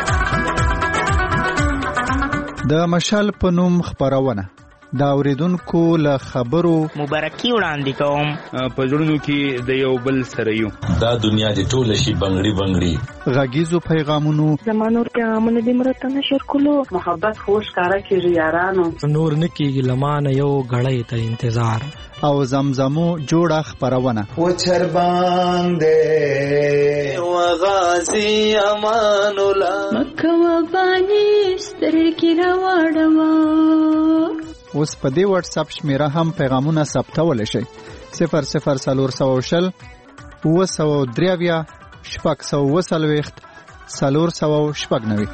د مشال په نوم خپرونه دا اوریدونکو له خبرو مبارکي وړاندې کوم. په زړونو کې د یو بل سره یو دا دنیا دې ټوله شي بنګړي بنګړي. غږیزو پیغامونو زمانور پیغامونه دې مرته نشر کولو محبت خوش کارا کیږي یارانو نور نه کیږي لمانه یو غړې ته انتظار او زمزمو جوړه خپرونه و چر باندې و غازی امان الله مکه و بانی سترګې راوړما. اوس په دې واتس اپ شمیره هم پیغامونه ثبتول شي صفر صفر څلور سوه شل اوه سوه درې اویا شپږ سوه اوه څلوېښت څلور سوه شپږ نوي.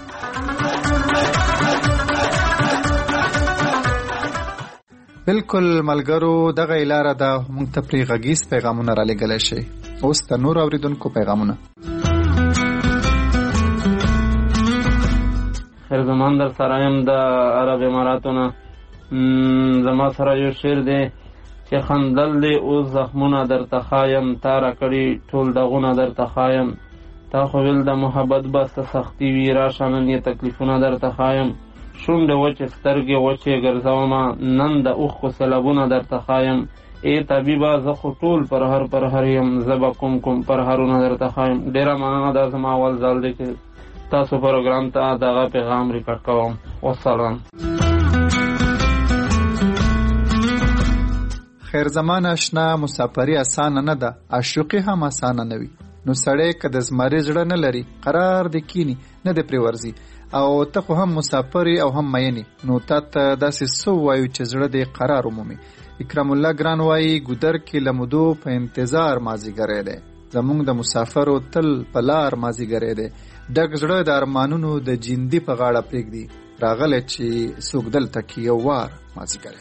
بالکل ملګرو دغه لاره ده موږ ته پرې غږیز پیغامونه را لېږلی شي. اوس د نور اورېدونکو پیغامونه. خیر زمان در سره یم د عرب اماراتونه. زما سره یو شعر دی چې خندل دی اوس زخمونه درته ښایم تا راکړي ټول دغونه درته ښایم تا خو ویل د محبت بسته سختي وي راشه نن یې تکلیفونه درته ښایم شونډې وچې سترګې وچې ګرځومه نن د اوښکو سیلابونه درته ښایم ای طبیبه زه خو ټول پرهر پرهر یم زه به کوم کوم پرهرونه درته ښایم. ډېره مننه دا زما اول ځل دی چې تاسو پروګرام ته دغه پیغام ریکارډ کوم. والسلام. خیر زمان اشنا مسافری اسانه نه ده عاشقي هم اسانه نه وي نو سړی که د زمري زړه نه لري قرار د کینی نه د پریورزي او ته خو هم مسافری او هم مینی نو تا ته داسې سو وایو چې زړه دې قرار ومومي. اکرام الله ګران وایي ګودر کې لمدو په انتظار مازیګری دی زمونږ د مسافرو تل په لار مازیګری دی ډک زړه د ارمانونو د جیندي په غاړه پرېږدي راغلی چې څوک دلته کې یو وار مازیګری.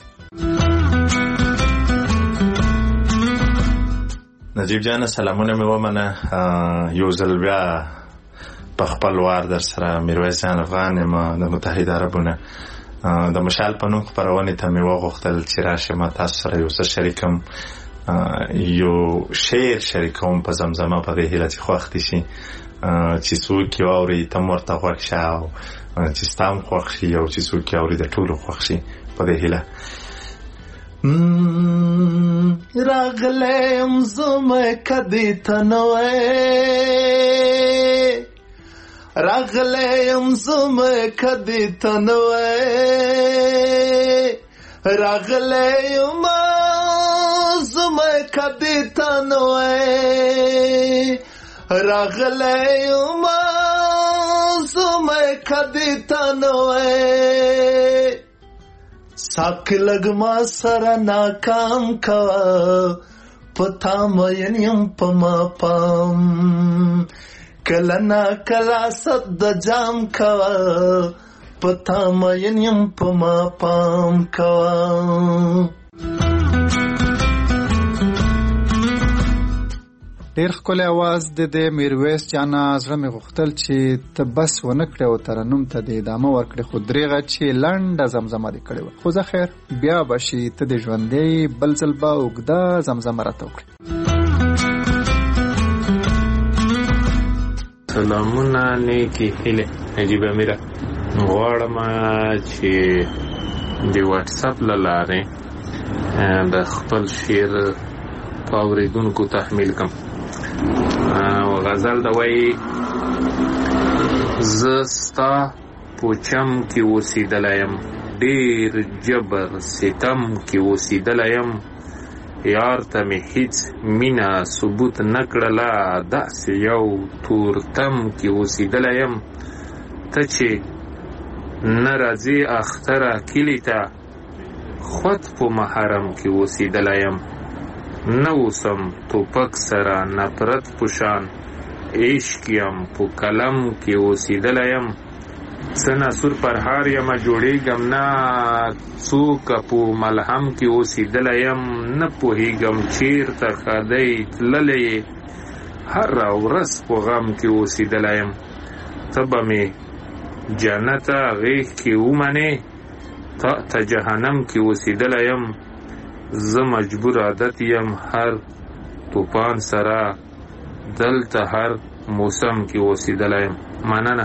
نجیب جان سلامونه مې ومنه. یو ځل بیا په خپل وار در سره میرویس جان افغان یم د متحده عربونه د مشال په نوم خپرونې ته مې وغوښتل چې راشم تاسو سره یو څه شریکم یو شعر شریکوم په زمزمه په دې هیله چې خوښ دي شي چې څوک یې واوري ته هم ورته غوږ شه او چې ستا هم خوښ شي او چې څوک یې اوري د ټولو خوښ شي په دې هیله. راغلم زما کدی تنوي راغلم زما کدی تنوي راغلم زما کدی تنوي راغلم زما کدی تنوي ساک لگما سره ناکام کا پتا مینیم پما پام کلا نا کلا صد جام کا پتا مینیم پما پام کا. ډیر ښکلی اواز د د میرویس جانا زړه مې غوښتل چې ته بس ونه کړې او ترنم ته د ادامه ورکړې خو درېغه چې لنډه زمزمه دې کړې وه خو زه خیر بیا به شي ته د ژوندی بل ځل به اوږده زمزمه راته وکړې. سلامونه نیکې هیلې نجیب امیره غواړم چې د واتساپ له لارې د خپل شعر په اورېدونکو تحمیل کړم. غزل د وایي زه ستا پوچم کې اوسېدلی یم ډېر جبر ستم کې اوسېدلی یم یار ته مې هیڅ مینه ثبوت نه کړله داسې یو تورتم کې اوسېدلی یم ته چې نه راځې اختره کلي ته خود په محرم کې اوسېدلی یم نه اوسم توپک سره نفرت پوشان عشق یم په قلم کې اوسېدلی یم سنا سور پر هار یم جوړېږم نه څوک په ملهم کې اوسېدلی یم نه پوهېږم چېرته ښادۍ تللی هره ورځ په غم کې اوسېدلی یم ته به مې جنته غېږ کې ومنې تا ته جهنم کې اوسېدلی یم زه مجبور عادت یم هر طوفان سره دلته هر موسم کې اوسېدلی یم مننه.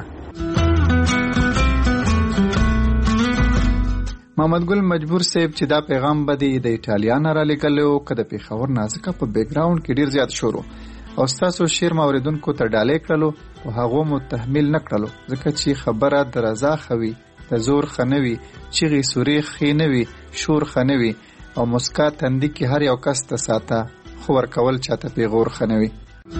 محمد ګل مجبور صاحب چې دا پیغام به د ایټالیا نه را لېږلی و که د پېښور نه ځکه په بیک ګراونډ کې ډېر زیات شور و او ستاسو شعر مو اورېدونکو ته ډالۍ کړلو خو هغو مو تحمیل نه کړلو ځکه چې خبره د رضا ښه وي د زور ښه نه وي چغې سورې ښې نه وي شور ښه نه وي او مسکا تندي کې هر یو کس ته ساته خو ورکول چاته پیغور ښه نه وي.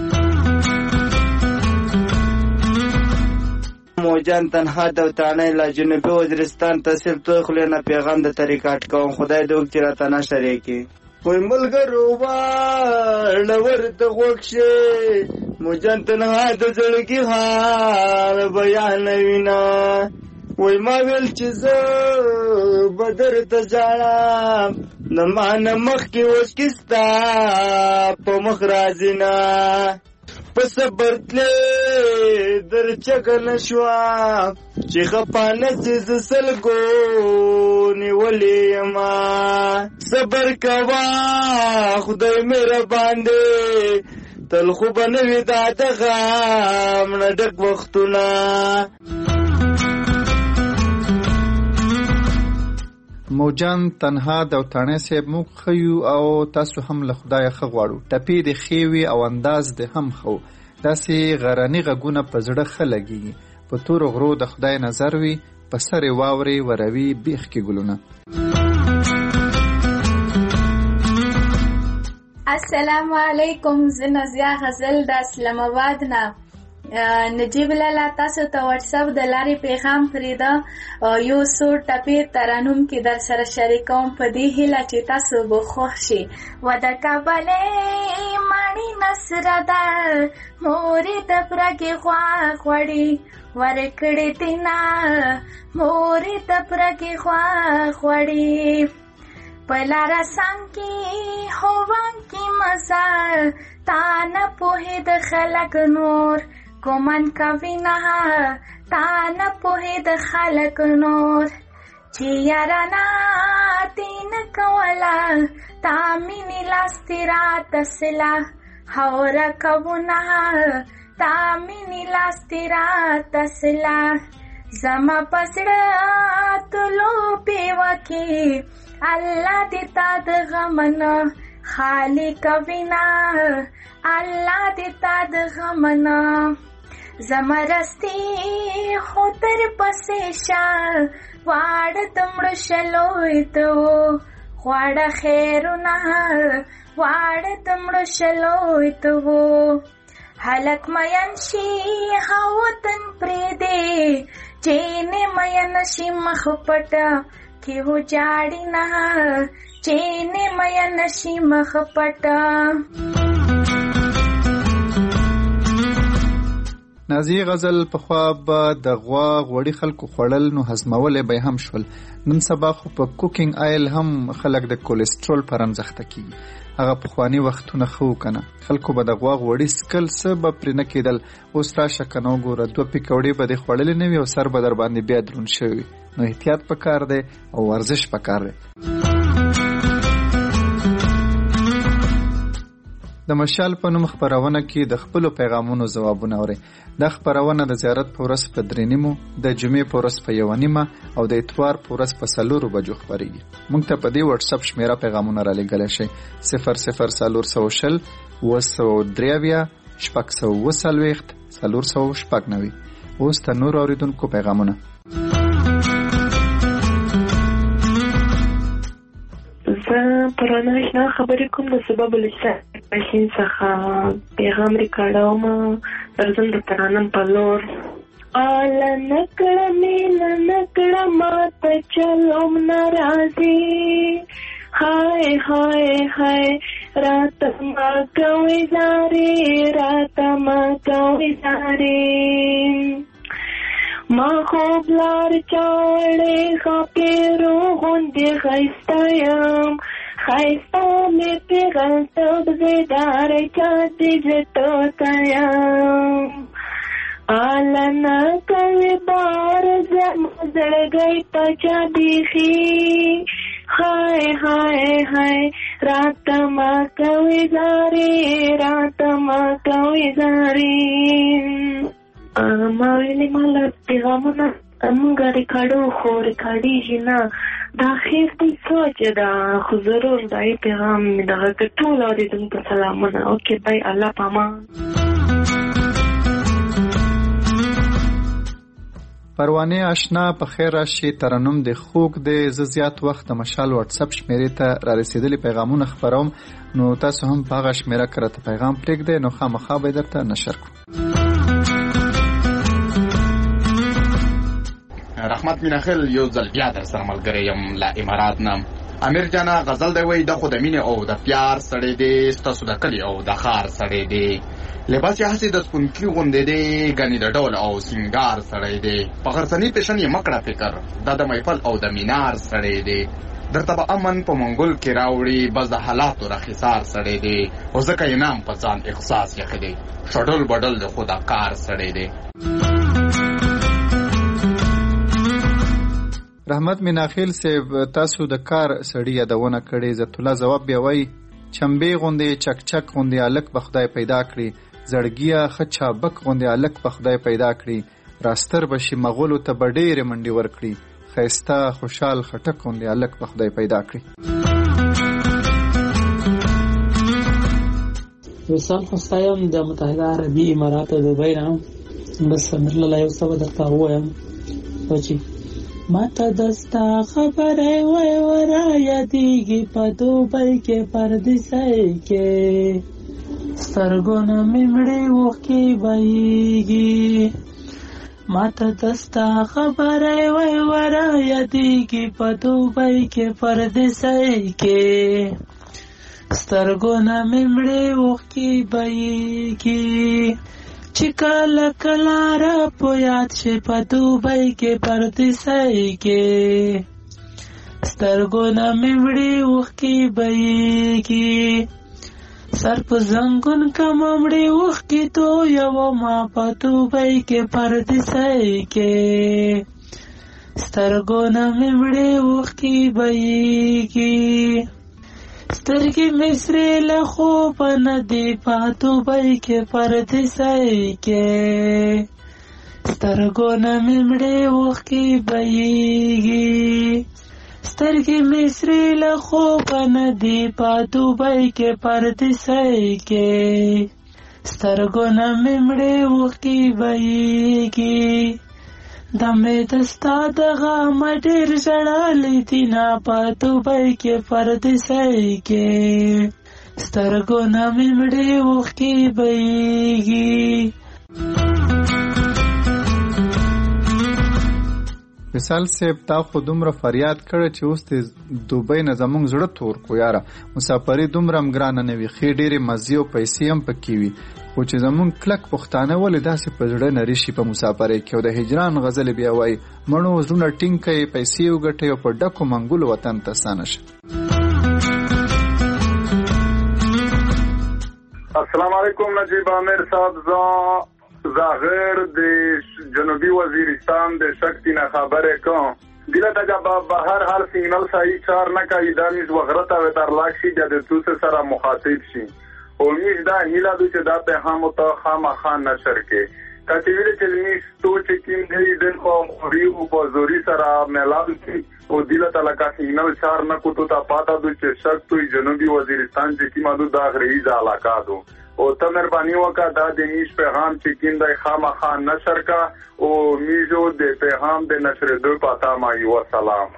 موجان تنها دوتانه لا جنوبي وزیرستان تحصیل توی خلینا پیغام د طریقات کوم خدای دې وکړي راته نه شریکي وای ملګرو واړه ورته غوښه موجان تنها د زړګي حال بیان وینا وای ما ویل چې زه بدر ته ځم نه مان مخ کې اوس کستا په مخ راځینا پس برتلې در چګن شوا چې خپانه چې سلګو نیولې ما صبر کوا خدای مهربان دې تل خو بنوي دا دغه من ډک وختونه. موجان تنها د وطانه صاحب موږ خیو او تاسو هم له خدای ښه غواړو ټپې د خېوي او انداز د هم خو داسې غراني غږونه په زړه ښه لګېږي په تورو غرو د خدای نظر وي په سرې واورې وروي بیخ کې ګلونه. السلام علیکم زه نازیه غزل د اسلام آباد نه نجیب لاله تاسو ته واتساپ د لارې پیغام پرېده یو څو ټپې ترانوم کې در سره شریکوم په دې هیله چې تاسو به خوښ شي. و د کابلې ماڼۍ نصره ده مورې د پرګې غوا غوړي ورکړې تینا مورې د پرګې غوا غوړي په لاره څنګ کې هوان کې مزه تا نه پوهېد خلک نور کومن کوي نه تا نه پوهېد خلک نور چې یارانه دې نه کوله تا مینې لاستې راته سله هوره کوونه تا مینې لاستې راته سله زما په زړه تلو بیوه کې الله دې تا د غمنه خالی کوینا الله دې تا د غمنه زمرستی خو تر پسې شه واړه تمړه شلوی ته واړه خیرونه واړه تمړه شلوی ته هلک مین شي هوتن پرېږدې چینې مین شي مخ پټه کې هو جاړي نه چینې مین شي مخ پټه. نازیه غزل پخوا به د غوا غوړي خلکو خوړل نو هضمولی به هم شول نن سبا خو په کوکینګ آیل هم خلک د کولیسټرول پر انځخته کیږي هغه پخواني وختونه خو کنه خلکو به د غوا غوړي سکل څه به پرې نه کېدل اوس راشه که نه وګوره دوه پیکوړې به دې خوړلې نه وي او سر به در باندې بیا دروند شوی نو احتیاط پکار دی او ورزش پکار دی. د مشال په نوم خبرونه کې د خپلو پیغامونو ځوابونه اوري. دا خبرونه د زیارت په ورځ په درې نیمو د جمعې په ورځ په یو نیمه او د اتوار په ورځ په څلورو بجو خبرېږي. موږ ته په دې واتس اپ شمیره پیغامونه را لېږلی شئ صفر صفر څلور سوه شل اوه سوه درې اویا شپږ سوه اوه څلوېښت څلور سوه شپږ نوي. اوس د نورو اورېدونکو پیغامونه. زه پرونه اشنا خبرې کوم د سبب بلوچستان ماشین څخه پیغام ریکارډوم درځم د ترانم په لور آله نکړه میله نکړه ماته چلوم ناراضي هاي هاي هاي راته ما کوي زارې راته ما کوي زارې ما خوب لار چاوړې خاپېرو غوندې ښایسته یم ښایسته مې پېغلتوب زیدارې چا دې زټوته یم آله نه کوي بار زما زړګی په چا بیخي هاي هاي هاي راته ما کوي زارې راته ما کوي زارې ما ویلې مالا پیغامونه مونږ ریکارډو خو ریکارډېږي نه دا خیر دی سوچ دا خو ضرور دای پیغام مې دغه که ټول اورېدونکو سلامونه اوکې بای الله پامان پروانه آشنا په خیر راشي ترنم د خوګ د ز زیات وخت د مشال واتس اپ شمیرې ته را رسیدلي پیغامونه خبروم نو تاسو هم په هغه شمیره کرته پیغام پرېږدئ نو خامخا به درته نشر کوم. رحمت میناخیل یو ځل بیا در سره ملګری یم له امارات نه. امیر جانا غزل دی وایي د خو د مینې او د پیار سړی دی ستاسو د کلي او د ښار سړی دی لباس یې هسې د سپونکي غوندې دی ګنې د ډول او سینګار سړی دی په غرڅني پیشن یې مکړه فکر دا د محفل او د مینار سړی دی درته به امن په منګل کې راوړي بس د حالاتو راخسار سړی دی او ځکه یې نام په ځان احساس یخی دی شډل بډل د خو د کار سړی دی. رحمت میناخیل صاحب تاسو د کار سړی یادونه کړې عزت الله ځواب بیا وایي چمبې غوندې چک چک غوندې الک په خدای پیدا کړي زړګیه ښه چابک غوندې الک په خدای پیدا کړي راستر بشي مغولو ته به ډېرې منډې ورکړي ښایسته خوشحال خټک غوندې الک په خدای پیدا کړي. وصال خوستایم د متحده عربي امارات د دوبۍ نه بس امرله یو څه به درته ووایم چې ماته دستا خبره وای ورا یادېږي په دوبۍ کې پردیسۍ کې سترګونه مې مړې اوښکې بهیږي ماته دستا خبره وای ورا یادېږي په دوبۍ کې پردیسۍ کې سترګونه مې مړې اوښکې بهیږي چې کله کله را په یاد شي په دوبۍ کې پردیسۍ کې سترګونه مې مړې اوښکې بهیږي سر په زنګون کم مړې اوښکې تویومه په دوبۍ کې پردیسۍ کې سترګونه مې مړې اوښکې بهیږي سترګې مې سرې له خوبه نه دي په دوبۍ کې پردیسۍ کې سترګونه مې مړې اوښکې بهیږي سترګې مې سرې له خوبه نه دي په دوبۍ کې پردیسۍ کې سترګونه مې مړې اوښکې بهیږي دمې دستا دغه مډیر ژړالی دینا په دوبۍ کې پردیسۍ کې سترګونه مې مړې اوښکې بهیږي. وصال صاحب تا خو دومره فریاد کړه چې اوس د دوبۍ نه زمونږ زړه تور کو یاره مسافري دومره هم ګرانه نه وي ښې ډېرې مزې او پیسې هم پکې وي خو چې زمونږ کلک پښتانه ولې داسې په زړه نري شي په مسافرۍ کې او د هجران غزلې بیا وایي مړو زړونه ټینګ کړئ پیسې وګټئ او په ډکو منګولو وطن ته ستانه شئ. السلام علیکم نجیب عامر صاحب زه ظاهر د جنوبی وزیرستان د شکتی نه خبره کوم دیله تا جب بهر هر سیگنال صحیح چار نکایی دا میز وغرط و ترلاک شی جد تو سره مخاطب شی اولمیش دا هیلا دو چه دا پیغامو تا خام خان نشر که کتیویل چلمیش تو چکیم دی دن خوام خوری و بازوری سره میلاد سی و دیله تا لکا سیگنال چار نکو تو تا پاتا دو چه شک توی جنوبی وزیرستان چکی ما دو داغ رئیز علاقه دو او تا مهربانی وکا دا د میش پیغام چکین د خامخا نشر کا او میجو د پیغام د نشر دو پتا ما یو سلام.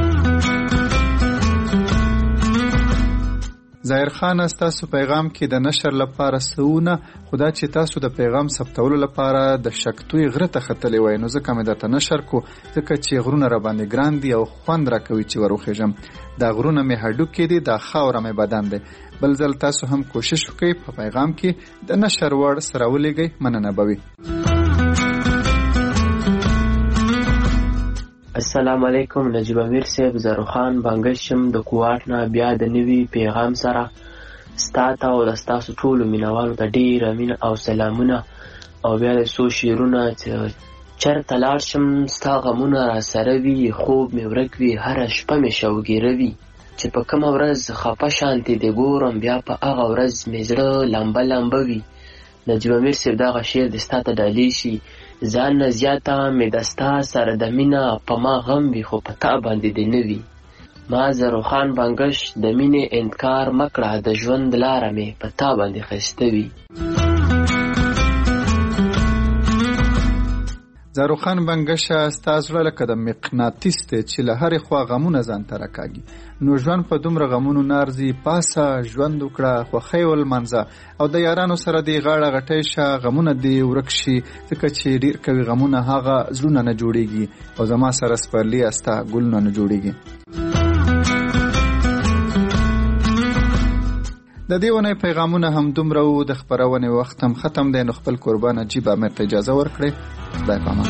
ظاهر خان تاسو پیغام کې د نشر لپاره سونه خدا چې تاسو د پیغام ثبتولو لپاره د شکتوی غره ته ختلې وای نو ځکه مې د تنشر کو ځکه چې غرونه را باندې ګران دي او خوند راکوي چې وروخېږم دا غرونه مې هډو کې دي دا خاوره مې بدن دي بل ځل تاسو هم کوشش وکړئ په پیغام کې د نشر وړ سره ولېږئ مننه به وي. السلام علیکم. نجیب امیر صاحب، زاروخان بانګشم د کوواټ نه بیا د نوي پیغام سره ستا ته او د ستاسو ټولو مینوالو ته ډېره مینه او سلامونه، او بیا د څو شعرونه چې چېرته لاړ شم ستا غمونه را سره وي، خوب مې ورک وي، هره شپه مې شوګیره وي، چې په کومه ورځ خفه شانتې دې ګورم بیا په هغه ورځ مې زړه لامبه لامبه وي. نجیب امیر صاحب دغه شعر د ستا ته ډالۍ شي. ځان نه زیاته مې د ستا سره د مینه په ما غم وي، خو په تا باندې دې نه وي. ما زاروخان بانګش د مینې انکار مکړه، د ژوند لاره مې په تا باندې ښایسته وي. زاروخان بنګشه ستا زړه لکه د مقناطیس دی چې له هرې خوا غمونه ځان ته راکاږي. نو ژوند په دومره غمونو نه ارځي، پاسه ژوند وکړه، خوښۍ ولمانځه او د یارانو سره دې غاړه غټۍ شه، غمونه دې ورک شي، ځکه چې ډېر کوي غمونه هغه زړونه نه جوړېږي، او زما سره سپرلي ستا ګلونه نه جوړېږي. د دې ونې پیغامونه هم دومره وو، د خپرونې وخت هم ختم دی. نو خپل قربان نجیب امیر ته اجازه ورکړئ. خدای پامان.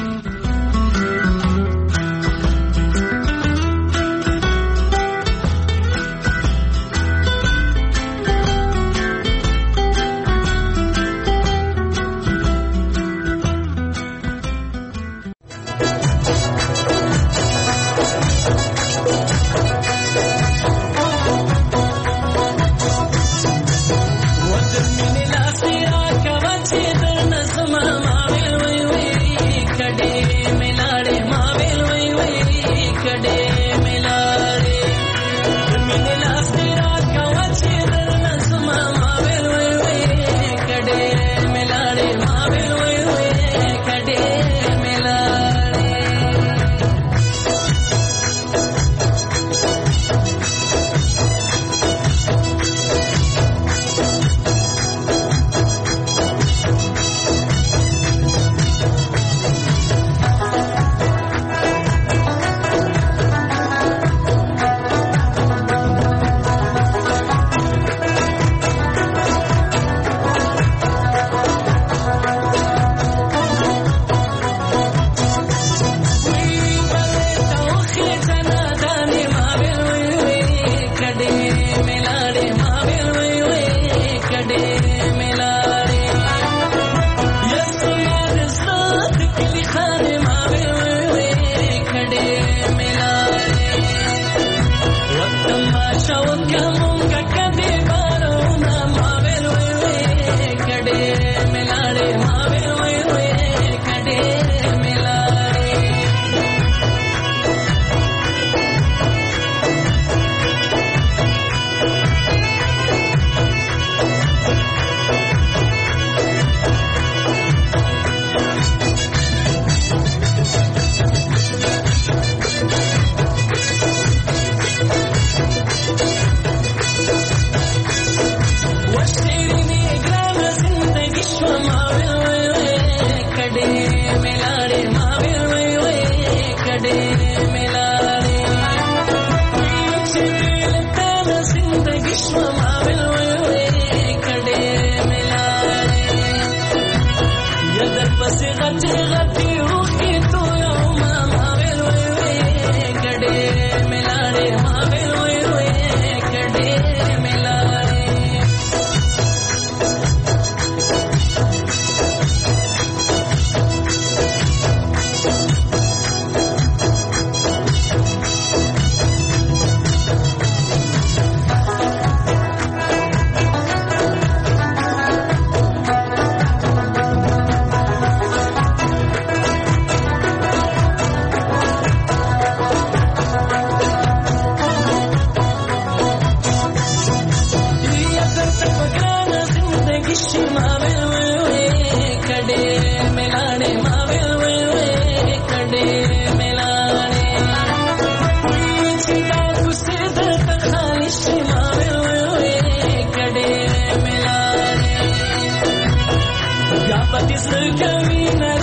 But this look at me now.